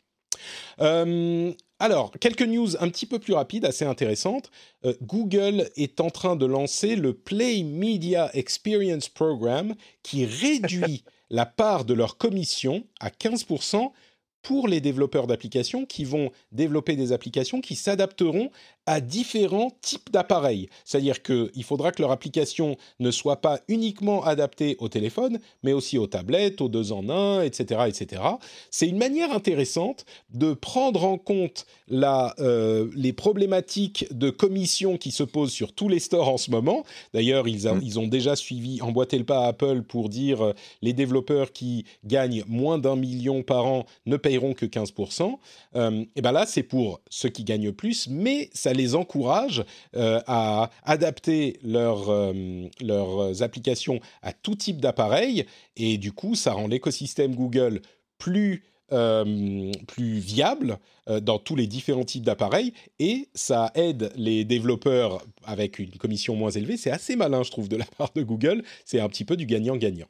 Euh, alors, quelques news un petit peu plus rapides, assez intéressantes. Euh, Google est en train de lancer le Play Media Experience Program qui réduit la part de leur commission à quinze pour cent pour les développeurs d'applications qui vont développer des applications qui s'adapteront à différents types d'appareils. C'est-à-dire qu'il faudra que leur application ne soit pas uniquement adaptée au téléphone, mais aussi aux tablettes, aux deux en un, et cetera, et cetera. C'est une manière intéressante de prendre en compte la, euh, les problématiques de commission qui se posent sur tous les stores en ce moment. D'ailleurs, ils, a, Mm. ils ont déjà suivi, emboîté le pas à Apple pour dire euh, les développeurs qui gagnent moins d'un million par an ne paieront que quinze pour cent. Euh, et bien là, c'est pour ceux qui gagnent plus, mais ça les encourage euh, à adapter leur, euh, leurs applications à tout type d'appareil. Et du coup, ça rend l'écosystème Google plus euh, plus viable euh, dans tous les différents types d'appareils et ça aide les développeurs avec une commission moins élevée. C'est assez malin, je trouve, de la part de Google. C'est un petit peu du gagnant-gagnant.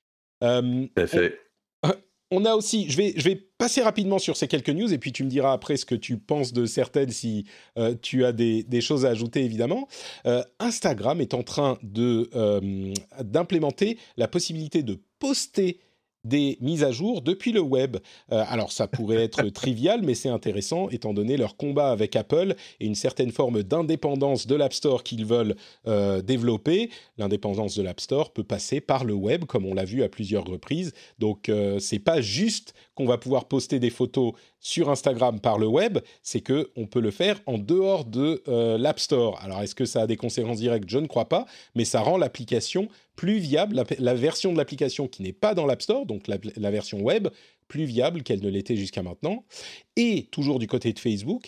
Euh, Tout à on, fait. on a aussi, je vais, je vais passer rapidement sur ces quelques news et puis tu me diras après ce que tu penses de certaines si euh, tu as des, des choses à ajouter évidemment. Euh, Instagram est en train de, euh, d'implémenter la possibilité de poster des mises à jour depuis le web. Euh, alors ça pourrait être trivial, mais c'est intéressant étant donné leur combat avec Apple et une certaine forme d'indépendance de l'App Store qu'ils veulent euh, développer. L'indépendance de l'App Store peut passer par le web, comme on l'a vu à plusieurs reprises. Donc euh, c'est pas juste qu'on va pouvoir poster des photos sur Instagram par le web, c'est que on peut le faire en dehors de euh, l'App Store. Alors est-ce que ça a des conséquences directes? Je ne crois pas, mais ça rend l'application plus viable, la, la version de l'application qui n'est pas dans l'App Store, donc la, la version web, plus viable qu'elle ne l'était jusqu'à maintenant. Et toujours du côté de Facebook,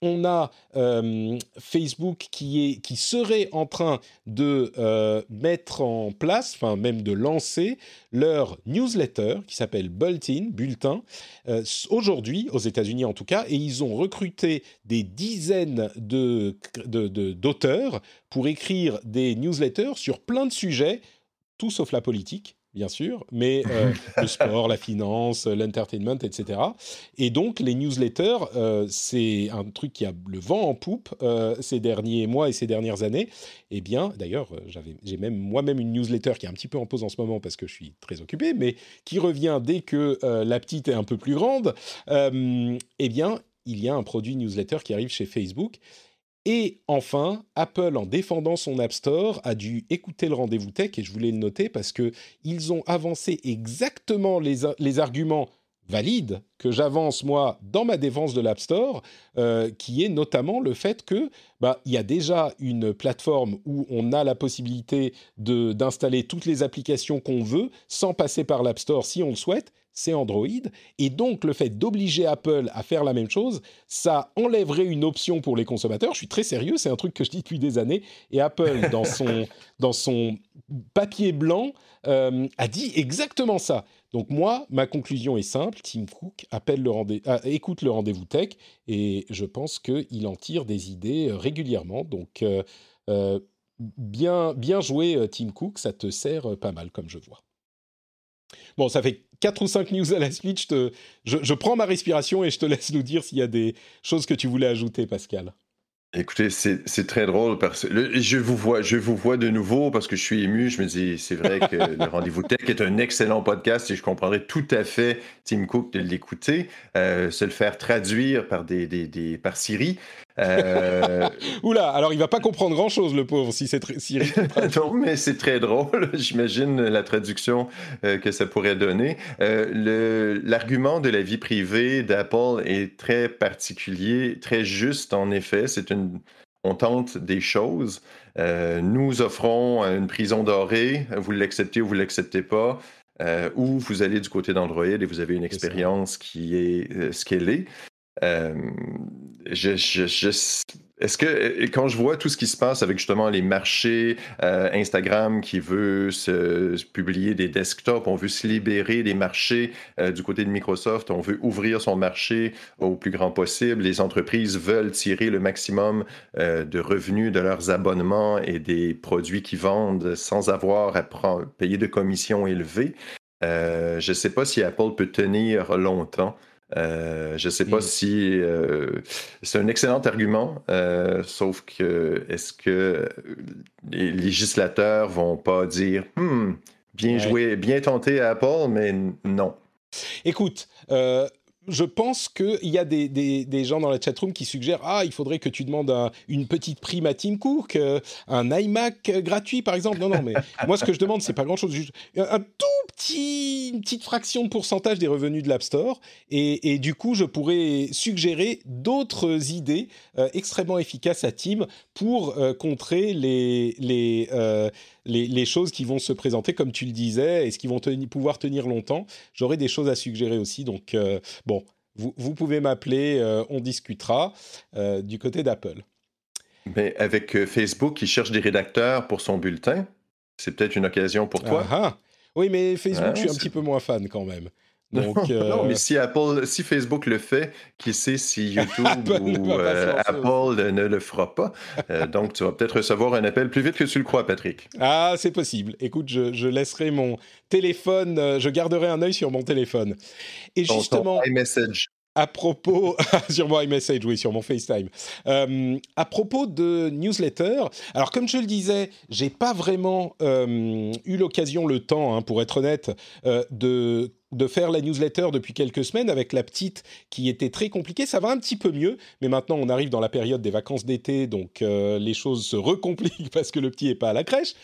on a euh, Facebook qui, est, qui serait en train de euh, mettre en place, enfin même de lancer leur newsletter qui s'appelle Bulletin, Bulletin, euh, aujourd'hui, aux États-Unis en tout cas, et ils ont recruté des dizaines de, de, de, d'auteurs pour écrire des newsletters sur plein de sujets, tout sauf la politique, bien sûr, mais euh, le sport, la finance, l'entertainment, et cetera. Et donc, les newsletters, euh, c'est un truc qui a le vent en poupe euh, ces derniers mois et ces dernières années. Eh bien, d'ailleurs, j'avais, j'ai même moi-même une newsletter qui est un petit peu en pause en ce moment parce que je suis très occupé, mais qui revient dès que euh, la petite est un peu plus grande. Euh, eh bien, il y a un produit newsletter qui arrive chez Facebook. Et enfin, Apple, en défendant son App Store, a dû écouter le rendez-vous tech, et je voulais le noter parce qu'ils ont avancé exactement les, les arguments valides que j'avance, moi, dans ma défense de l'App Store, euh, qui est notamment le fait que bah, y a déjà une plateforme où on a la possibilité de, d'installer toutes les applications qu'on veut sans passer par l'App Store si on le souhaite. C'est Android, et donc le fait d'obliger Apple à faire la même chose, ça enlèverait une option pour les consommateurs. Je suis très sérieux, c'est un truc que je dis depuis des années, et Apple, dans son, dans son papier blanc, euh, a dit exactement ça. Donc moi, ma conclusion est simple, Tim Cook appelle le rendez- ah, écoute le rendez-vous tech, et je pense qu'il en tire des idées régulièrement. Donc euh, euh, bien, bien joué Tim Cook, ça te sert pas mal comme je vois. Bon, ça fait quatre ou cinq news à la suite. Je, te, je, je prends ma respiration et je te laisse nous dire s'il y a des choses que tu voulais ajouter, Pascal. Écoutez, c'est, c'est très drôle parce que le- je vous vois, je vous vois de nouveau parce que je suis ému. Je me dis, c'est vrai que le Rendez-vous Tech est un excellent podcast et je comprendrais tout à fait Tim Cook de l'écouter, euh, se le faire traduire par des, des, des par Siri. Euh... Oula, alors il va pas comprendre grand-chose, le pauvre, si c'est tr- Siri. non, mais c'est très drôle. J'imagine la traduction euh, que ça pourrait donner. Euh, le, l'argument de la vie privée d'Apple est très particulier, très juste en effet. C'est une, on tente des choses. Euh, nous offrons une prison dorée. Vous l'acceptez ou vous l'acceptez pas. Euh, ou vous allez du côté d'Android et vous avez une expérience qui est euh, ce qu'elle est. Euh, je, je, je, est-ce que quand je vois tout ce qui se passe avec justement les marchés, euh, Instagram qui veut se, se publier des desktops, on veut se libérer des marchés euh, du côté de Microsoft, on veut ouvrir son marché au plus grand possible, les entreprises veulent tirer le maximum euh, de revenus de leurs abonnements et des produits qu'ils vendent sans avoir à prendre, payer de commissions élevées. Euh, je ne sais pas si Apple peut tenir longtemps. Euh, je ne sais pas mmh. si euh, c'est un excellent argument, euh, sauf que est-ce que les législateurs vont pas dire hmm, bien ouais. joué, bien tenté à Apple, mais non. Écoute, euh, je pense qu'il y a des, des, des gens dans la chatroom qui suggèrent « Ah, il faudrait que tu demandes un, une petite prime à Tim Cook, euh, un iMac gratuit, par exemple. » Non, non, mais moi, ce que je demande, c'est pas grand-chose. Juste un, un tout petit, une petite fraction de pourcentage des revenus de l'App Store. Et, et du coup, je pourrais suggérer d'autres idées euh, extrêmement efficaces à Tim pour euh, contrer les... les euh, Les, les choses qui vont se présenter, comme tu le disais, et ce qui vont teni- pouvoir tenir longtemps. J'aurai des choses à suggérer aussi. Donc, euh, bon, vous, vous pouvez m'appeler, euh, on discutera euh, du côté d'Apple. Mais avec euh, Facebook qui cherche des rédacteurs pour son bulletin, c'est peut-être une occasion pour toi. Ah, ah. Oui, mais Facebook, ah, je suis un c'est... petit peu moins fan quand même. Donc, non, euh... non, mais si Apple, si Facebook le fait, qui sait si YouTube Apple ou euh, Apple ne le fera pas. Euh, donc, tu vas peut-être recevoir un appel plus vite que tu le crois, Patrick. Ah, c'est possible. Écoute, je, je laisserai mon téléphone, euh, je garderai un œil sur mon téléphone. Et ton, justement, ton iMessage. À propos, sur mon iMessage, oui, sur mon FaceTime. Euh, à propos de newsletter, alors comme je le disais, j'ai pas vraiment euh, eu l'occasion, le temps, hein, pour être honnête, euh, de de faire la newsletter depuis quelques semaines avec la petite qui était très compliquée. Ça va un petit peu mieux, mais maintenant on arrive dans la période des vacances d'été, donc euh, les choses se recompliquent parce que le petit est pas à la crèche.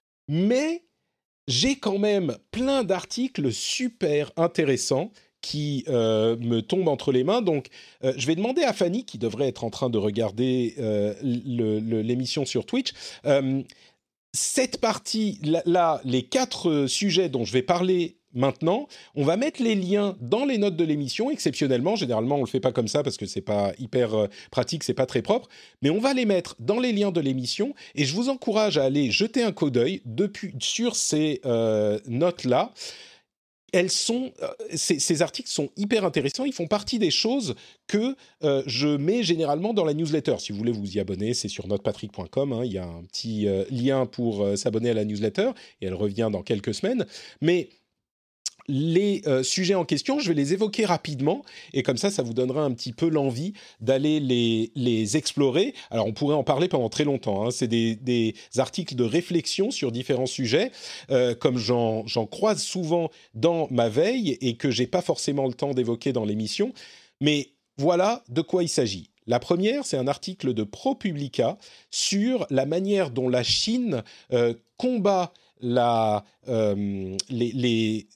Mais j'ai quand même plein d'articles super intéressants qui euh, me tombent entre les mains. Donc, euh, je vais demander à Fanny, qui devrait être en train de regarder euh, le, le, l'émission sur Twitch, euh, cette partie, là, là, les quatre sujets dont je vais parler maintenant. On va mettre les liens dans les notes de l'émission, exceptionnellement. Généralement, on le fait pas comme ça parce que c'est pas hyper euh, pratique, c'est pas très propre. Mais on va les mettre dans les liens de l'émission et je vous encourage à aller jeter un coup d'œil depuis, sur ces euh, notes-là. Elles sont, euh, ces, ces articles sont hyper intéressants. Ils font partie des choses que euh, je mets généralement dans la newsletter. Si vous voulez vous y abonner, c'est sur notepatrick point com. Hein. Il y a un petit euh, lien pour euh, s'abonner à la newsletter et elle revient dans quelques semaines. Mais les euh, sujets en question, je vais les évoquer rapidement et comme ça, ça vous donnera un petit peu l'envie d'aller les, les explorer. Alors, on pourrait en parler pendant très longtemps. Hein. C'est des, des articles de réflexion sur différents sujets, euh, comme j'en, j'en croise souvent dans ma veille et que j'ai pas forcément le temps d'évoquer dans l'émission. Mais voilà de quoi il s'agit. La première, c'est un article de ProPublica sur la manière dont la Chine euh, combat la, euh, les, les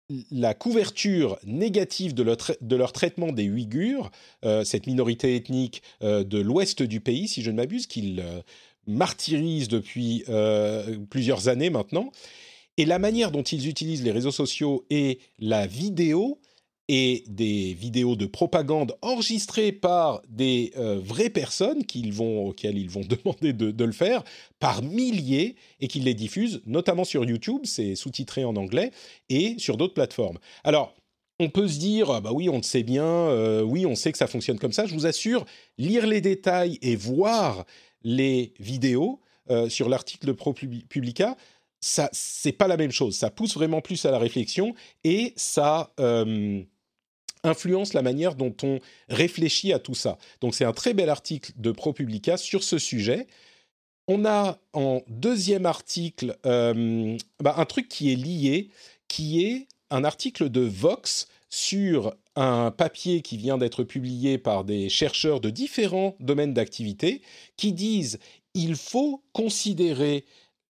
la couverture négative de leur, tra- de leur traitement des Ouïghurs, euh, cette minorité ethnique euh, de l'ouest du pays, si je ne m'abuse, qu'ils euh, martyrisent depuis euh, plusieurs années maintenant, et la manière dont ils utilisent les réseaux sociaux et la vidéo, et des vidéos de propagande enregistrées par des euh, vraies personnes qu'ils vont, auxquelles ils vont demander de, de le faire, par milliers, et qu'ils les diffusent, notamment sur YouTube, c'est sous-titré en anglais, et sur d'autres plateformes. Alors, on peut se dire, ah bah oui, on le sait bien, euh, oui, on sait que ça fonctionne comme ça. Je vous assure, lire les détails et voir les vidéos euh, sur l'article de ProPublica, ça, c'est pas la même chose. Ça pousse vraiment plus à la réflexion, et ça... Euh, influence la manière dont on réfléchit à tout ça. Donc c'est un très bel article de ProPublica sur ce sujet. On a en deuxième article euh, bah, un truc qui est lié, qui est un article de Vox sur un papier qui vient d'être publié par des chercheurs de différents domaines d'activité qui disent il faut considérer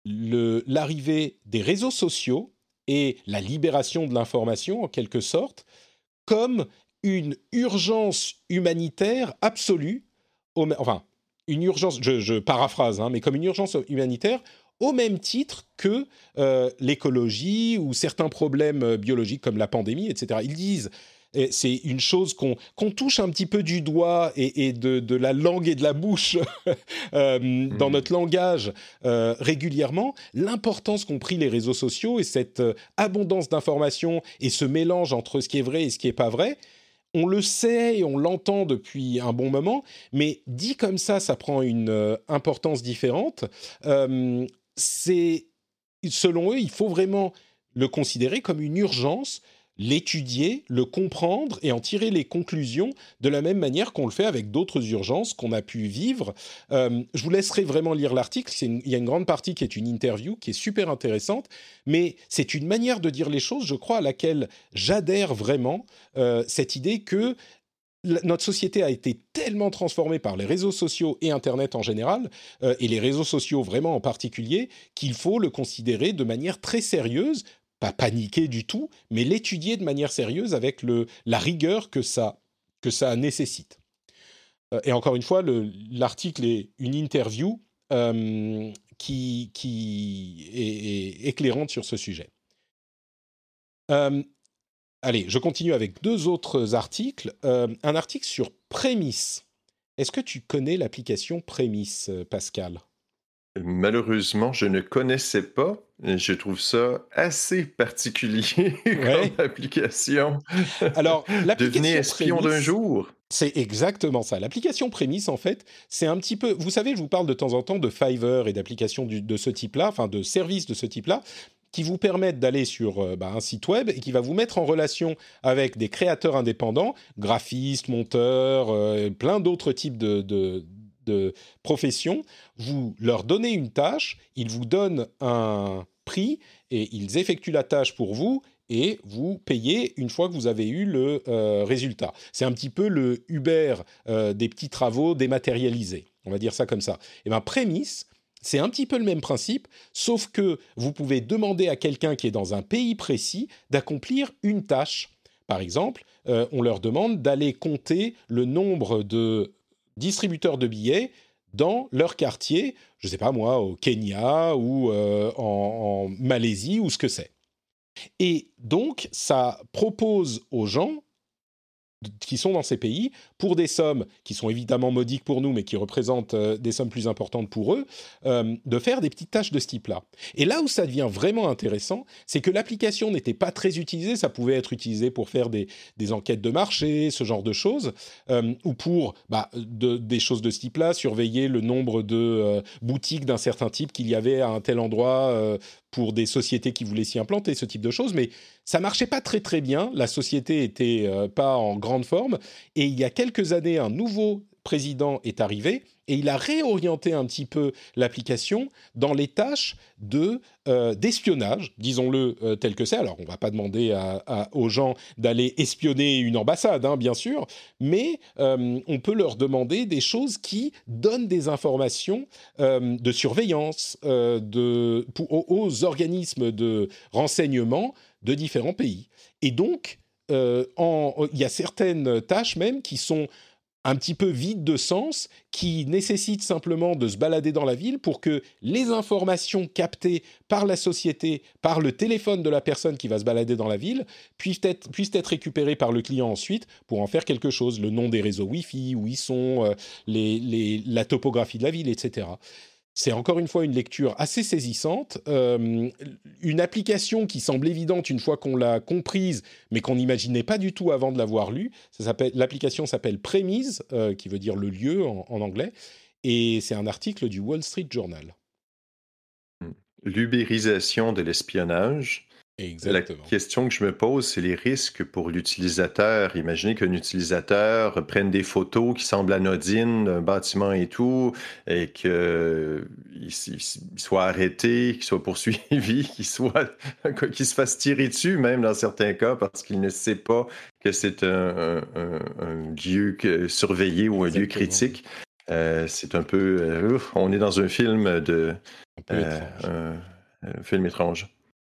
le, l'arrivée des réseaux sociaux et la libération de l'information en quelque sorte comme une urgence humanitaire absolue, au, enfin, une urgence, je, je paraphrase, hein, mais comme une urgence humanitaire, au même titre que euh, l'écologie ou certains problèmes biologiques comme la pandémie, et cetera. Ils disent, et c'est une chose qu'on, qu'on touche un petit peu du doigt et, et de, de la langue et de la bouche euh, mmh. dans notre langage euh, régulièrement, l'importance qu'ont pris les réseaux sociaux et cette euh, abondance d'informations et ce mélange entre ce qui est vrai et ce qui n'est pas vrai, on le sait et on l'entend depuis un bon moment, mais dit comme ça, ça prend une euh, importance différente. Euh, c'est, selon eux, il faut vraiment le considérer comme une urgence, l'étudier, le comprendre et en tirer les conclusions de la même manière qu'on le fait avec d'autres urgences qu'on a pu vivre. Euh, je vous laisserai vraiment lire l'article. C'est une, il y a une grande partie qui est une interview qui est super intéressante, mais c'est une manière de dire les choses, je crois, à laquelle j'adhère vraiment, euh, cette idée que la, notre société a été tellement transformée par les réseaux sociaux et Internet en général, euh, et les réseaux sociaux vraiment en particulier, qu'il faut le considérer de manière très sérieuse, pas paniquer du tout, mais l'étudier de manière sérieuse avec le, la rigueur que ça, que ça nécessite. Euh, et encore une fois, le, l'article est une interview euh, qui, qui est, est éclairante sur ce sujet. Euh, allez, je continue avec deux autres articles. Euh, un article sur Prémisse. Est-ce que tu connais l'application Prémisse, Pascal ? Malheureusement, je ne connaissais pas. Je trouve ça assez particulier Ouais. comme application. Alors, l'application Devenez espion Prémisse, d'un jour. C'est exactement ça. L'application Prémisse, en fait, c'est un petit peu... Vous savez, je vous parle de temps en temps de Fiverr et d'applications du, de ce type-là, enfin de services de ce type-là, qui vous permettent d'aller sur euh, bah, un site web et qui va vous mettre en relation avec des créateurs indépendants, graphistes, monteurs, euh, plein d'autres types de... de de profession, vous leur donnez une tâche, ils vous donnent un prix et ils effectuent la tâche pour vous et vous payez une fois que vous avez eu le euh, résultat. C'est un petit peu le Uber euh, des petits travaux dématérialisés, on va dire ça comme ça. Et bien Prémisse, c'est un petit peu le même principe, sauf que vous pouvez demander à quelqu'un qui est dans un pays précis d'accomplir une tâche. Par exemple, euh, on leur demande d'aller compter le nombre de distributeurs de billets dans leur quartier, je ne sais pas moi, au Kenya ou euh, en, en Malaisie ou ce que c'est. Et donc, ça propose aux gens qui sont dans ces pays, pour des sommes qui sont évidemment modiques pour nous, mais qui représentent euh, des sommes plus importantes pour eux, euh, de faire des petites tâches de ce type-là. Et là où ça devient vraiment intéressant, c'est que l'application n'était pas très utilisée, ça pouvait être utilisé pour faire des, des enquêtes de marché, ce genre de choses, euh, ou pour bah, de, des choses de ce type-là, surveiller le nombre de euh, boutiques d'un certain type qu'il y avait à un tel endroit euh, pour des sociétés qui voulaient s'y implanter, ce type de choses, mais ça marchait pas très très bien, la société était euh, pas en grande forme, et il y a quelques années, un nouveau président est arrivé, et il a réorienté un petit peu l'application dans les tâches de, euh, d'espionnage, disons-le euh, tel que c'est. Alors, on ne va pas demander à, à, aux gens d'aller espionner une ambassade, hein, bien sûr, mais euh, on peut leur demander des choses qui donnent des informations euh, de surveillance euh, de, pour, aux, aux organismes de renseignement de différents pays. Et donc, euh, en, il y a certaines tâches même qui sont un petit peu vides de sens, qui nécessitent simplement de se balader dans la ville pour que les informations captées par la société, par le téléphone de la personne qui va se balader dans la ville, puissent être, puissent être récupérées par le client ensuite pour en faire quelque chose, le nom des réseaux Wi-Fi, où ils sont, euh, les, les, la topographie de la ville, et cetera. C'est encore une fois une lecture assez saisissante, euh, une application qui semble évidente une fois qu'on l'a comprise, mais qu'on n'imaginait pas du tout avant de l'avoir lue. Ça s'appelle, l'application s'appelle Premise, euh, qui veut dire le lieu en, en anglais, et c'est un article du Wall Street Journal. L'ubérisation de l'espionnage. Exactement. La question que je me pose, c'est les risques pour l'utilisateur. Imaginez qu'un utilisateur prenne des photos qui semblent anodines d'un bâtiment et tout, et qu'il soit arrêté, qu'il soit poursuivi, qu'il soit, qu'il se fasse tirer dessus, même dans certains cas, parce qu'il ne sait pas que c'est un, un, un lieu surveillé ou un Exactement. lieu critique. Euh, c'est un peu... Euh, on est dans un film de... Un peu euh, étrange. Un, un film étrange.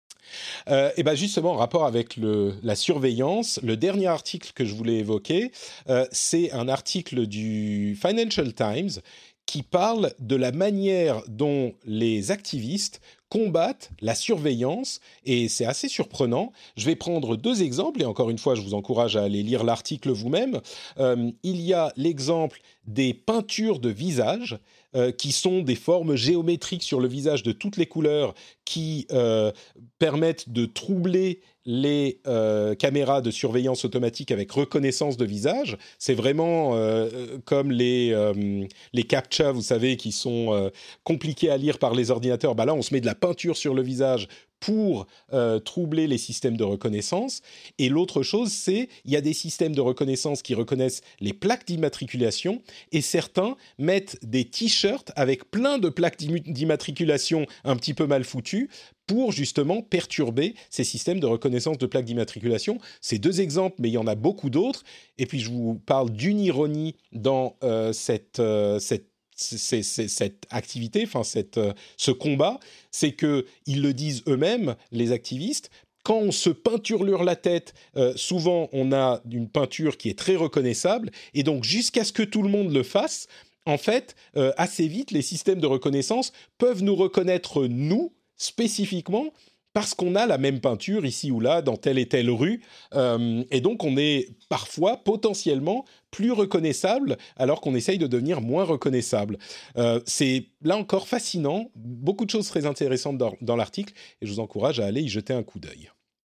Euh, et bien justement, en rapport avec le, la surveillance, le dernier article que je voulais évoquer, euh, c'est un article du Financial Times qui parle de la manière dont les activistes combattent la surveillance, et c'est assez surprenant. Je vais prendre deux exemples, et encore une fois, je vous encourage à aller lire l'article vous-même. Euh, il y a l'exemple des peintures de visage, Euh, qui sont des formes géométriques sur le visage de toutes les couleurs qui euh, permettent de troubler les euh, caméras de surveillance automatique avec reconnaissance de visage. C'est vraiment euh, comme les, euh, les CAPTCHA, vous savez, qui sont euh, compliqués à lire par les ordinateurs. Bah là, on se met de la peinture sur le visage pour euh, troubler les systèmes de reconnaissance. Et l'autre chose, c'est il y a des systèmes de reconnaissance qui reconnaissent les plaques d'immatriculation, et certains mettent des t-shirts avec plein de plaques d'immatriculation un petit peu mal foutues pour justement perturber ces systèmes de reconnaissance de plaques d'immatriculation. C'est deux exemples, mais il y en a beaucoup d'autres. Et puis je vous parle d'une ironie dans euh, cette, euh, cette C'est, c'est, cette activité, enfin cette, euh, ce combat, c'est qu'ils le disent eux-mêmes, les activistes, quand on se peinturlure la tête, euh, souvent on a une peinture qui est très reconnaissable, et donc jusqu'à ce que tout le monde le fasse, en fait, euh, assez vite, les systèmes de reconnaissance peuvent nous reconnaître, nous, spécifiquement, parce qu'on a la même peinture ici ou là, dans telle et telle rue, euh, et donc on est parfois potentiellement plus reconnaissable, alors qu'on essaye de devenir moins reconnaissable. Euh, c'est là encore fascinant, beaucoup de choses très intéressantes dans, dans l'article, et je vous encourage à aller y jeter un coup d'œil.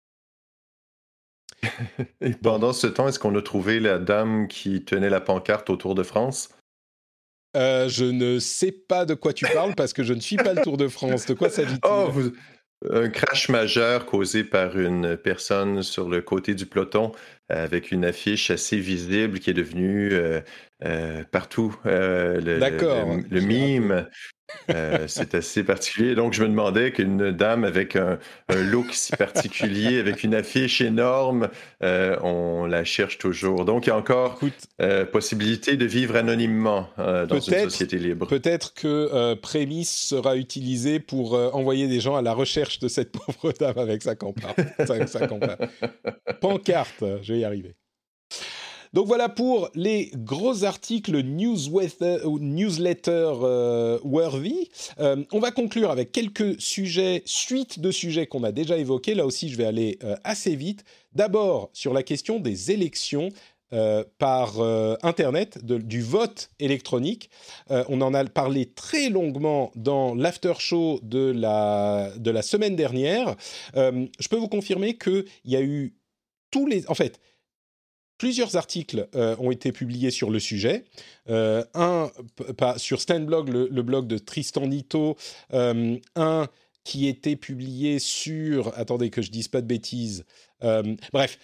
Et pendant ce temps, est-ce qu'on a trouvé la dame qui tenait la pancarte au Tour de France? Euh, je ne sais pas de quoi tu parles, parce que je ne suis pas le Tour de France. De quoi s'agit-il? Oh, vous... Un crash majeur causé par une personne sur le côté du peloton avec une affiche assez visible qui est devenue euh, euh, partout euh, le, D'accord, le, le, le mime. Euh, c'est assez particulier. Donc, je me demandais qu'une dame avec un, un look si particulier, avec une affiche énorme, euh, on la cherche toujours. Donc, il y a encore Écoute, euh, possibilité de vivre anonymement euh, dans une société libre. Peut-être que euh, Prémisse sera utilisé pour euh, envoyer des gens à la recherche de cette pauvre dame avec sa campagne. sa, sa campagne. Pancarte, je vais y arriver. Donc voilà pour les gros articles newsletter, newsletter euh, worthy. Euh, on va conclure avec quelques sujets, suite de sujets qu'on a déjà évoqués. Là aussi, je vais aller euh, assez vite. D'abord, sur la question des élections. Euh, par euh, Internet, de, du vote électronique. Euh, on en a parlé très longuement dans l'after-show de la, de la semaine dernière. Euh, je peux vous confirmer qu'il y a eu tous les... En fait, plusieurs articles euh, ont été publiés sur le sujet. Euh, un p- pas, sur Stanblog, le, le blog de Tristan Nito. Euh, un qui était publié sur... Attendez que je dise pas de bêtises. Euh, bref...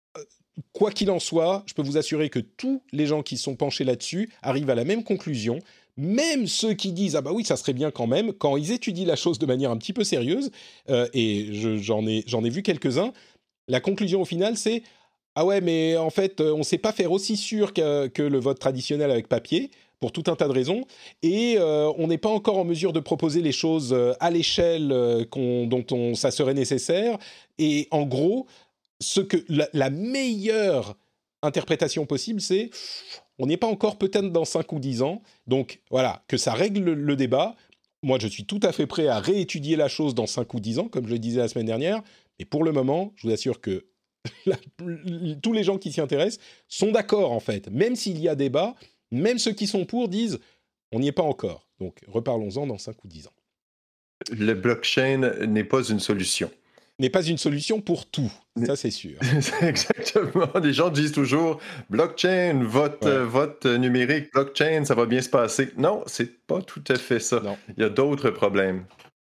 Quoi qu'il en soit, je peux vous assurer que tous les gens qui sont penchés là-dessus arrivent à la même conclusion, même ceux qui disent « Ah bah oui, ça serait bien quand même », quand ils étudient la chose de manière un petit peu sérieuse, euh, et je, j'en ai, j'en ai vu quelques-uns, la conclusion au final c'est « Ah ouais, mais en fait, on ne sait pas faire aussi sûr que, que le vote traditionnel avec papier », pour tout un tas de raisons, et euh, on n'est pas encore en mesure de proposer les choses à l'échelle euh, qu'on, dont on, ça serait nécessaire, et en gros... Ce que la, la meilleure interprétation possible, c'est on n'est pas encore peut-être dans cinq ou dix ans, donc voilà, que ça règle le, le débat. Moi, je suis tout à fait prêt à réétudier la chose dans cinq ou dix ans, comme je le disais la semaine dernière, mais pour le moment, je vous assure que la, tous les gens qui s'y intéressent sont d'accord, en fait. Même s'il y a débat, même ceux qui sont pour disent on n'y est pas encore. Donc, reparlons-en dans cinq ou dix ans. Le blockchain n'est pas une solution. N'est pas une solution pour tout, ça c'est sûr. Exactement. Les gens disent toujours blockchain, vote, ouais. euh, vote numérique, blockchain, ça va bien se passer. Non, c'est pas tout à fait ça. Non. Il y a d'autres problèmes.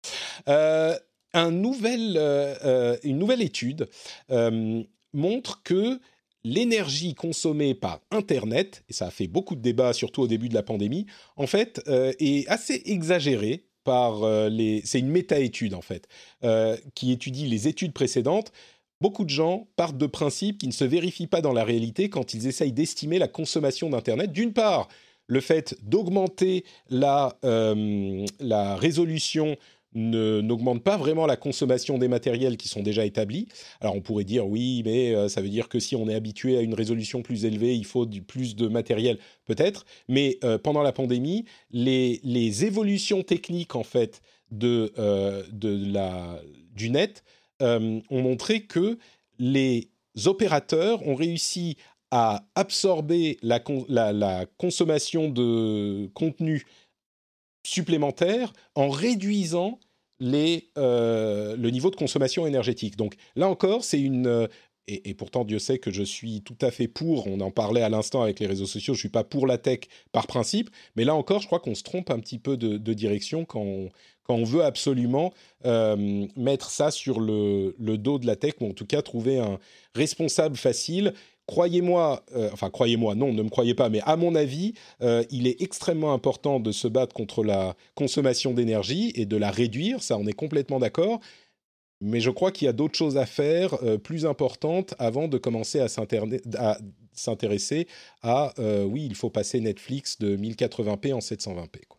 Euh, un nouvel, euh, une nouvelle étude euh, montre que l'énergie consommée par Internet, et ça a fait beaucoup de débats, surtout au début de la pandémie, en fait, euh, est assez exagérée. Par euh, les... C'est une méta-étude, en fait, euh, qui étudie les études précédentes. Beaucoup de gens partent de principes qui ne se vérifient pas dans la réalité quand ils essayent d'estimer la consommation d'Internet. D'une part, le fait d'augmenter la, euh, la résolution ne, n'augmente pas vraiment la consommation des matériels qui sont déjà établis. Alors on pourrait dire oui, mais euh, ça veut dire que si on est habitué à une résolution plus élevée, il faut du, plus de matériel, peut-être. Mais euh, pendant la pandémie, les, les évolutions techniques en fait de, euh, de la, du net euh, ont montré que les opérateurs ont réussi à absorber la, la, la consommation de contenu supplémentaire en réduisant les, euh, le niveau de consommation énergétique. Donc là encore, c'est une... Euh, et, et pourtant, Dieu sait que je suis tout à fait pour, on en parlait à l'instant avec les réseaux sociaux, je ne suis pas pour la tech par principe, mais là encore, je crois qu'on se trompe un petit peu de, de direction quand on, quand on veut absolument euh, mettre ça sur le, le dos de la tech, ou en tout cas trouver un responsable facile. Croyez-moi, euh, enfin croyez-moi, non, ne me croyez pas, mais à mon avis, euh, il est extrêmement important de se battre contre la consommation d'énergie et de la réduire, ça on est complètement d'accord, mais je crois qu'il y a d'autres choses à faire euh, plus importantes avant de commencer à, à s'intéresser à, euh, oui, il faut passer Netflix de mille quatre-vingts p en sept cent vingt p, quoi.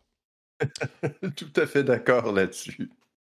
Tout à fait d'accord là-dessus.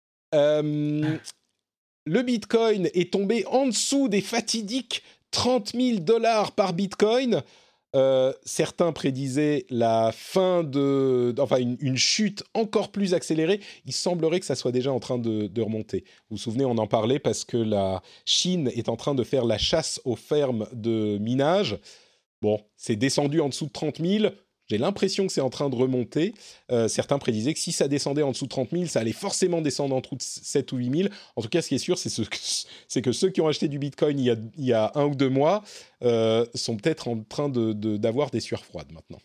Euh, le Bitcoin est tombé en dessous des fatidiques trente mille dollars par Bitcoin. Euh, certains prédisaient la fin de... Enfin, une, une chute encore plus accélérée. Il semblerait que ça soit déjà en train de, de remonter. Vous vous souvenez, on en parlait parce que la Chine est en train de faire la chasse aux fermes de minage. Bon, c'est descendu en dessous de trente mille. J'ai l'impression que c'est en train de remonter. Euh, certains prédisaient que si ça descendait en dessous de trente mille, ça allait forcément descendre en dessous de sept ou huit mille. En tout cas, ce qui est sûr, c'est, ce que, c'est que ceux qui ont acheté du Bitcoin il y a, il y a un ou deux mois euh, sont peut-être en train de, de, d'avoir des sueurs froides maintenant.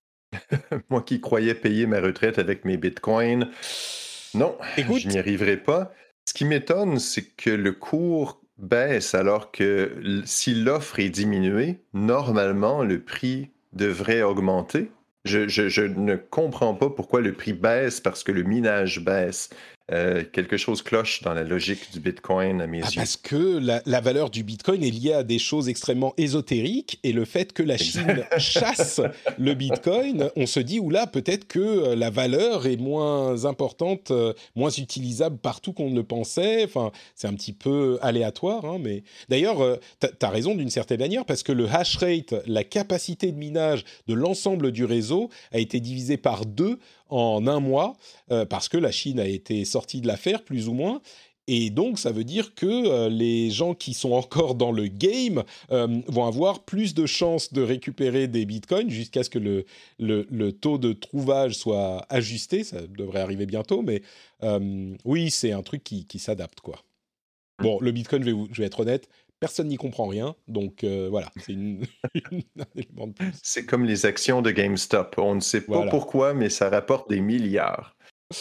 Moi qui croyais payer ma retraite avec mes Bitcoins, non, Écoute, je n'y arriverai pas. Ce qui m'étonne, c'est que le cours baisse alors que si l'offre est diminuée, normalement, le prix devrait augmenter. Je, je, je ne comprends pas pourquoi le prix baisse parce que le minage baisse. euh, quelque chose cloche dans la logique du Bitcoin à mes Ah, yeux. parce que la, la valeur du Bitcoin est liée à des choses extrêmement ésotériques et le fait que la Chine chasse le Bitcoin, on se dit, oula, peut-être que euh, la valeur est moins importante, euh, moins utilisable partout qu'on ne le pensait. Enfin, c'est un petit peu aléatoire, hein, mais d'ailleurs, euh, t'as, t'as raison d'une certaine manière parce que le hash rate, la capacité de minage de l'ensemble du réseau a été divisé par deux en un mois euh, parce que la Chine a été sortie de l'affaire, plus ou moins. Et donc, ça veut dire que euh, les gens qui sont encore dans le game euh, vont avoir plus de chances de récupérer des bitcoins jusqu'à ce que le, le, le taux de trouvage soit ajusté. Ça devrait arriver bientôt, mais euh, oui, c'est un truc qui, qui s'adapte, quoi. Bon, le bitcoin, je vais, vous, je vais être honnête, personne n'y comprend rien. Donc, euh, voilà, c'est une, une, un élément de plus. C'est comme les actions de GameStop. On ne sait pas Voilà. pourquoi, mais ça rapporte des milliards.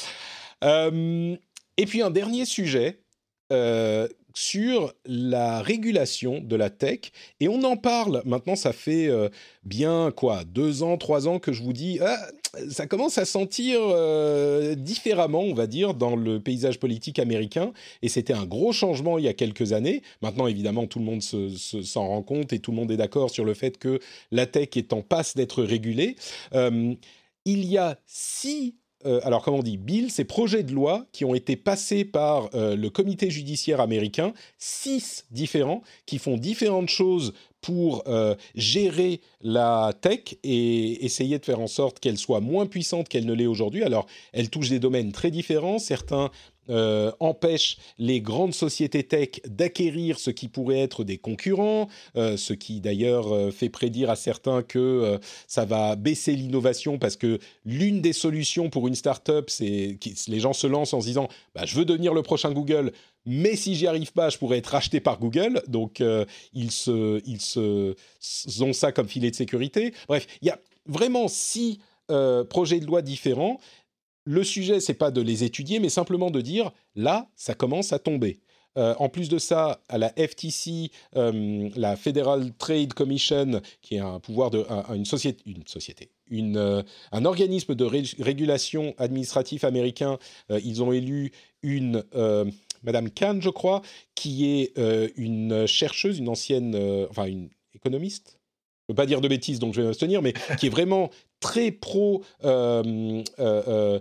Euh, et puis un dernier sujet euh, sur la régulation de la tech. Et on en parle, maintenant ça fait euh, bien quoi, deux ans, trois ans que je vous dis, ah, ça commence à sentir euh, différemment, on va dire, dans le paysage politique américain. Et c'était un gros changement il y a quelques années. Maintenant, évidemment, tout le monde se, se, s'en rend compte et tout le monde est d'accord sur le fait que la tech est en passe d'être régulée. Euh, il y a six Euh, alors, comment on dit, bill, ces projets de loi qui ont été passés par euh, le comité judiciaire américain, six différents, qui font différentes choses pour euh, gérer la tech et essayer de faire en sorte qu'elle soit moins puissante qu'elle ne l'est aujourd'hui. Alors, elle touche des domaines très différents. Certains euh, empêchent les grandes sociétés tech d'acquérir ce qui pourrait être des concurrents, euh, ce qui d'ailleurs euh, fait prédire à certains que euh, ça va baisser l'innovation parce que l'une des solutions pour une start-up, c'est que les gens se lancent en se disant bah, « je veux devenir le prochain Google ». Mais si j'y arrive pas, je pourrais être racheté par Google. Donc, euh, ils, se, ils se, ont ça comme filet de sécurité. Bref, il y a vraiment six euh, projets de loi différents. Le sujet, c'est pas de les étudier, mais simplement de dire, là, ça commence à tomber. Euh, en plus de ça, à la F T C, euh, la Federal Trade Commission, qui est un pouvoir de un, une société, une société, une, euh, un organisme de ré- régulation administratif américain, euh, ils ont élu une euh, Madame Khan, je crois, qui est euh, une chercheuse, une ancienne, euh, enfin une économiste. Je ne veux pas dire de bêtises, donc je vais m'abstenir, mais qui est vraiment très pro euh, euh, euh,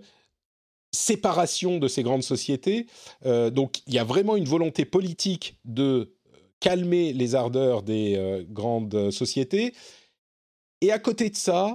séparation de ces grandes sociétés. Euh, donc, il y a vraiment une volonté politique de calmer les ardeurs des euh, grandes sociétés. Et à côté de ça,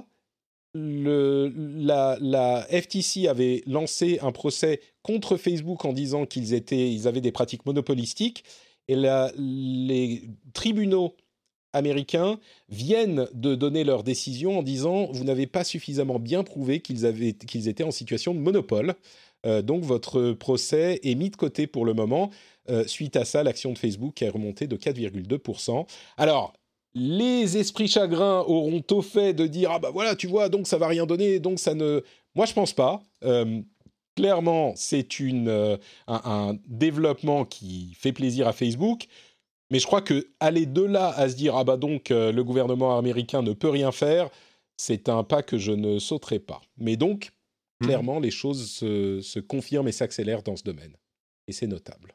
le, la, la F T C avait lancé un procès contre Facebook en disant qu'ils étaient, ils avaient des pratiques monopolistiques. Et la, les tribunaux américains viennent de donner leur décision en disant vous n'avez pas suffisamment bien prouvé qu'ils, avaient, qu'ils étaient en situation de monopole. Euh, donc votre procès est mis de côté pour le moment. Euh, suite à ça, l'action de Facebook est remontée de quatre virgule deux pour cent. Alors, les esprits chagrins auront tôt fait de dire ah bah voilà, tu vois, donc ça va rien donner, donc ça ne... Moi, je pense pas. Euh, clairement, c'est une, euh, un, un développement qui fait plaisir à Facebook. Mais je crois que aller de là à se dire ah bah donc euh, le gouvernement américain ne peut rien faire, c'est un pas que je ne sauterai pas. Mais donc clairement les choses se, se confirment et s'accélèrent dans ce domaine et c'est notable.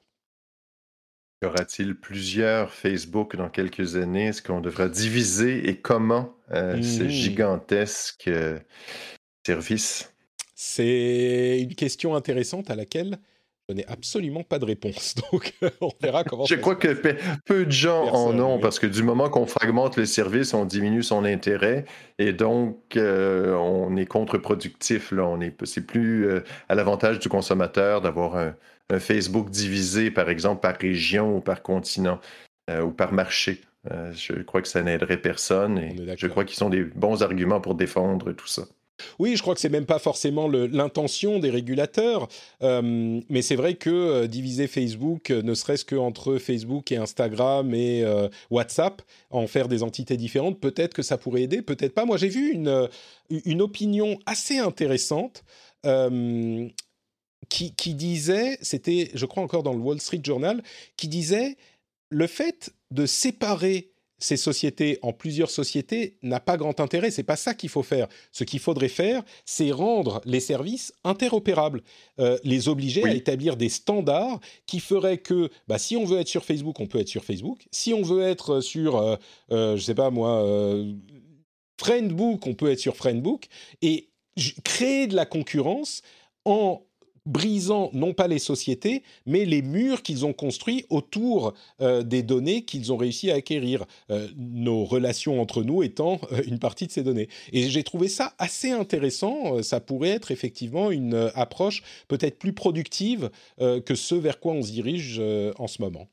Y aura-t-il plusieurs Facebook dans quelques années? Est-ce qu'on devra diviser et comment euh, ce Mmh. gigantesque euh, service? C'est une question intéressante à laquelle je n'ai absolument pas de réponse. Donc on verra comment Je ça se crois que passe. pe- peu de gens en Personne, ont oui. parce que du moment qu'on fragmente le service, on diminue son intérêt et donc euh, on est contre-productif. Là. On est, c'est plus euh, à l'avantage du consommateur d'avoir un, un Facebook divisé, par exemple, par région ou par continent euh, ou par marché. Euh, je crois que ça n'aiderait personne On et est je d'accord. crois qu'ils sont des bons arguments pour défendre tout ça. Oui, je crois que c'est même pas forcément le, l'intention des régulateurs, euh, mais c'est vrai que euh, diviser Facebook, euh, ne serait-ce qu'entre Facebook et Instagram et euh, WhatsApp, en faire des entités différentes, peut-être que ça pourrait aider, peut-être pas. Moi, j'ai vu une, euh, une opinion assez intéressante euh, qui, qui disait, c'était, je crois encore dans le Wall Street Journal, qui disait le fait de séparer ces sociétés en plusieurs sociétés n'a pas grand intérêt. C'est pas ça qu'il faut faire. Ce qu'il faudrait faire, c'est rendre les services interopérables, euh, les obliger oui. à établir des standards qui feraient que, bah, si on veut être sur Facebook, on peut être sur Facebook. Si on veut être sur, euh, euh, je sais pas moi, euh, Friendbook, on peut être sur Friendbook, et j- créer de la concurrence en brisant non pas les sociétés, mais les murs qu'ils ont construits autour euh, des données qu'ils ont réussi à acquérir, euh, nos relations entre nous étant euh, une partie de ces données. Et j'ai trouvé ça assez intéressant. Ça pourrait être effectivement une euh, approche peut-être plus productive euh, que ce vers quoi on se dirige euh, en ce moment.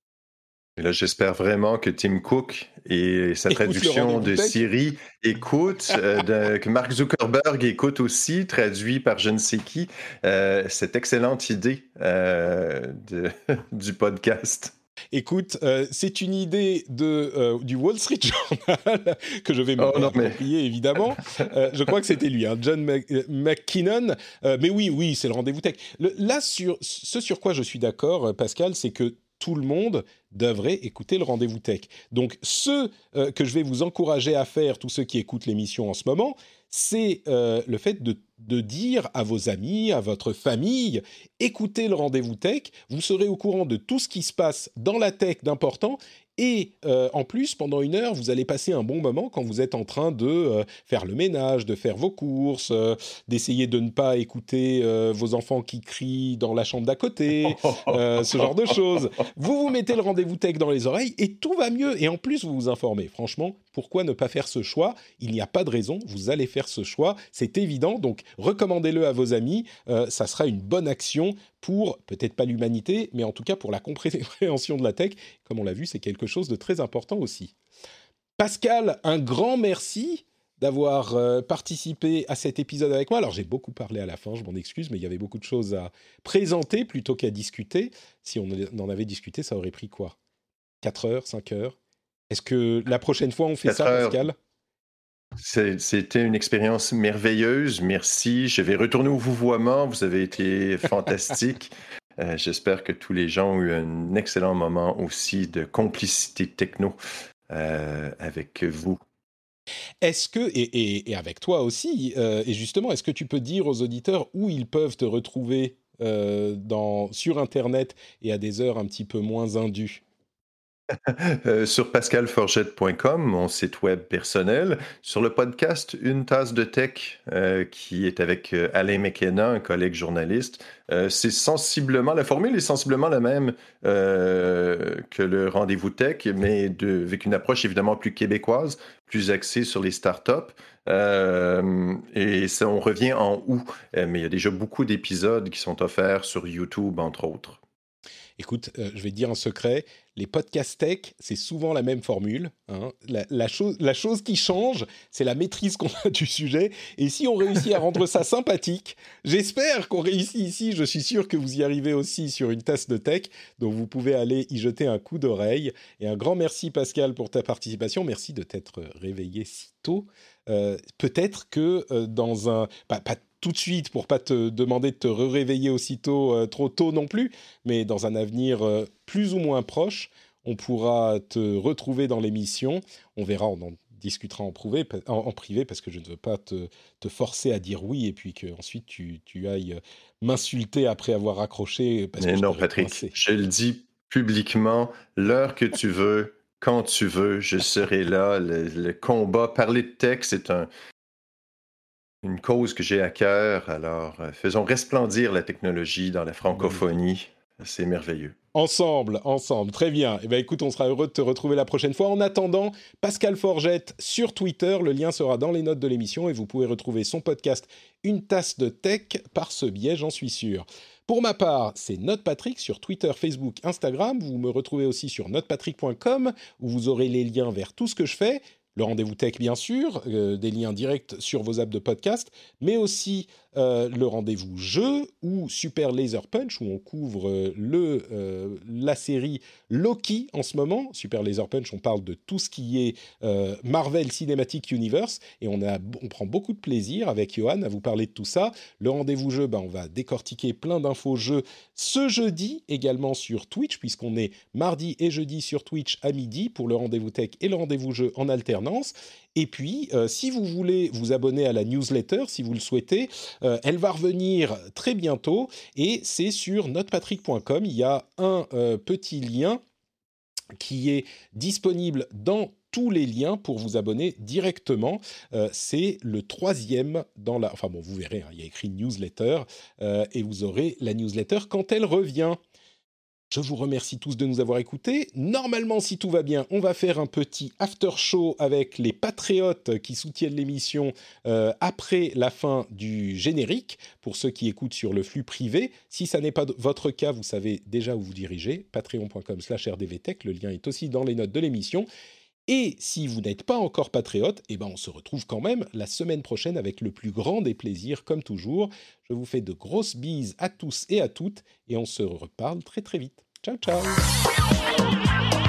Et là, j'espère vraiment que Tim Cook et sa écoute traduction de Siri écoute, euh, de, que Mark Zuckerberg écoute aussi, traduit par je ne sais qui, euh, cette excellente idée euh, de, du podcast. Écoute, euh, c'est une idée de, euh, du Wall Street Journal que je vais me oh, approprier, mais... évidemment. Euh, je crois que c'était lui, hein, John Mac- McKinnon. Euh, mais oui, oui, c'est le rendez-vous tech. Le, là, sur, ce sur quoi je suis d'accord, Pascal, c'est que tout le monde devrait écouter le Rendez-vous Tech. Donc, ce euh, que je vais vous encourager à faire, tous ceux qui écoutent l'émission en ce moment, c'est euh, le fait de, de dire à vos amis, à votre famille, écoutez le Rendez-vous Tech, vous serez au courant de tout ce qui se passe dans la tech d'important. Et euh, en plus, pendant une heure, vous allez passer un bon moment quand vous êtes en train de euh, faire le ménage, de faire vos courses, euh, d'essayer de ne pas écouter euh, vos enfants qui crient dans la chambre d'à côté, euh, ce genre de choses. Vous vous mettez le Rendez-vous Tech dans les oreilles et tout va mieux. Et en plus, vous vous informez. Franchement, pourquoi ne pas faire ce choix ? Il n'y a pas de raison, vous allez faire ce choix, c'est évident. Donc, recommandez-le à vos amis. Euh, ça sera une bonne action pour, peut-être pas l'humanité, mais en tout cas pour la compréhension de la tech. Comme on l'a vu, c'est quelque chose de très important aussi. Pascal, un grand merci d'avoir euh, participé à cet épisode avec moi. Alors, j'ai beaucoup parlé à la fin, je m'en excuse, mais il y avait beaucoup de choses à présenter plutôt qu'à discuter. Si on en avait discuté, ça aurait pris quoi ? quatre heures, cinq heures ? Est-ce que la prochaine fois, on fait ça, heures. Pascal ? C'est, c'était une expérience merveilleuse. Merci. Je vais retourner au vouvoiement. Vous avez été fantastique. euh, j'espère que tous les gens ont eu un excellent moment aussi de complicité techno euh, avec vous. Est-ce que, et, et, et avec toi aussi, euh, et justement, est-ce que tu peux dire aux auditeurs où ils peuvent te retrouver euh, dans, sur Internet et à des heures un petit peu moins indues ? Euh, sur pascal forgette point com, mon site web personnel, sur le podcast Une tasse de tech, euh, qui est avec euh, Alain McKenna, un collègue journaliste. Euh, c'est sensiblement, la formule est sensiblement la même euh, que le Rendez-vous Tech, mais de, avec une approche évidemment plus québécoise, plus axée sur les startups. Euh, et ça, on revient en août, euh, mais il y a déjà beaucoup d'épisodes qui sont offerts sur YouTube, entre autres. Écoute, euh, je vais te dire un secret, les podcasts tech, c'est souvent la même formule. Hein. La, la, chose, la chose qui change, c'est la maîtrise qu'on a du sujet. Et si on réussit à rendre ça sympathique, j'espère qu'on réussit ici. Je suis sûr que vous y arrivez aussi sur une tasse de tech. Donc vous pouvez aller y jeter un coup d'oreille. Et un grand merci Pascal pour ta participation. Merci de t'être réveillé si tôt. Euh, peut-être que euh, dans un... Pas, pas tout de suite pour pas te demander de te réveiller aussitôt euh, trop tôt non plus, mais dans un avenir euh, plus ou moins proche, on pourra te retrouver dans l'émission. On verra, on en discutera en privé, en, en privé parce que je ne veux pas te, te forcer à dire oui et puis qu'ensuite tu, tu ailles m'insulter après avoir raccroché. Parce mais que non, Patrick, coincé. Je le dis publiquement, l'heure que tu veux, quand tu veux, je serai là. Le, le combat, parler de tech, c'est un... une cause que j'ai à cœur, alors euh, faisons resplendir la technologie dans la francophonie, c'est merveilleux. Ensemble, ensemble, très bien. Eh bien écoute, on sera heureux de te retrouver la prochaine fois. En attendant, Pascal Forgette sur Twitter, le lien sera dans les notes de l'émission et vous pouvez retrouver son podcast Une tasse de tech par ce biais, j'en suis sûr. Pour ma part, c'est NotePatrick sur Twitter, Facebook, Instagram. Vous me retrouvez aussi sur notepatrick point com où vous aurez les liens vers tout ce que je fais. Le Rendez-vous Tech, bien sûr, euh, des liens directs sur vos apps de podcast, mais aussi euh, le rendez-vous jeu ou Super Laser Punch, où on couvre euh, le, euh, la série Loki en ce moment. Super Laser Punch, on parle de tout ce qui est euh, Marvel Cinematic Universe, et on, a, on prend beaucoup de plaisir avec Johan à vous parler de tout ça. Le rendez-vous jeu, ben, on va décortiquer plein d'infos jeux ce jeudi, également sur Twitch, puisqu'on est mardi et jeudi sur Twitch à midi pour le rendez-vous tech et le rendez-vous jeu en alternance. Et puis, euh, si vous voulez vous abonner à la newsletter, si vous le souhaitez, euh, elle va revenir très bientôt et c'est sur notepatrick point com. Il y a un euh, petit lien qui est disponible dans tous les liens pour vous abonner directement. Euh, c'est le troisième dans la... Enfin bon, vous verrez, hein, il y a écrit newsletter euh, et vous aurez la newsletter quand elle revient. Je vous remercie tous de nous avoir écoutés. Normalement, si tout va bien, on va faire un petit after show avec les patriotes qui soutiennent l'émission euh, après la fin du générique, pour ceux qui écoutent sur le flux privé. Si ça n'est pas votre cas, vous savez déjà où vous diriger, patreon point com slash r d v tech, le lien est aussi dans les notes de l'émission. Et si vous n'êtes pas encore patriote, eh ben on se retrouve quand même la semaine prochaine avec le plus grand des plaisirs, comme toujours. Je vous fais de grosses bises à tous et à toutes, et on se reparle très très vite. Ciao, ciao!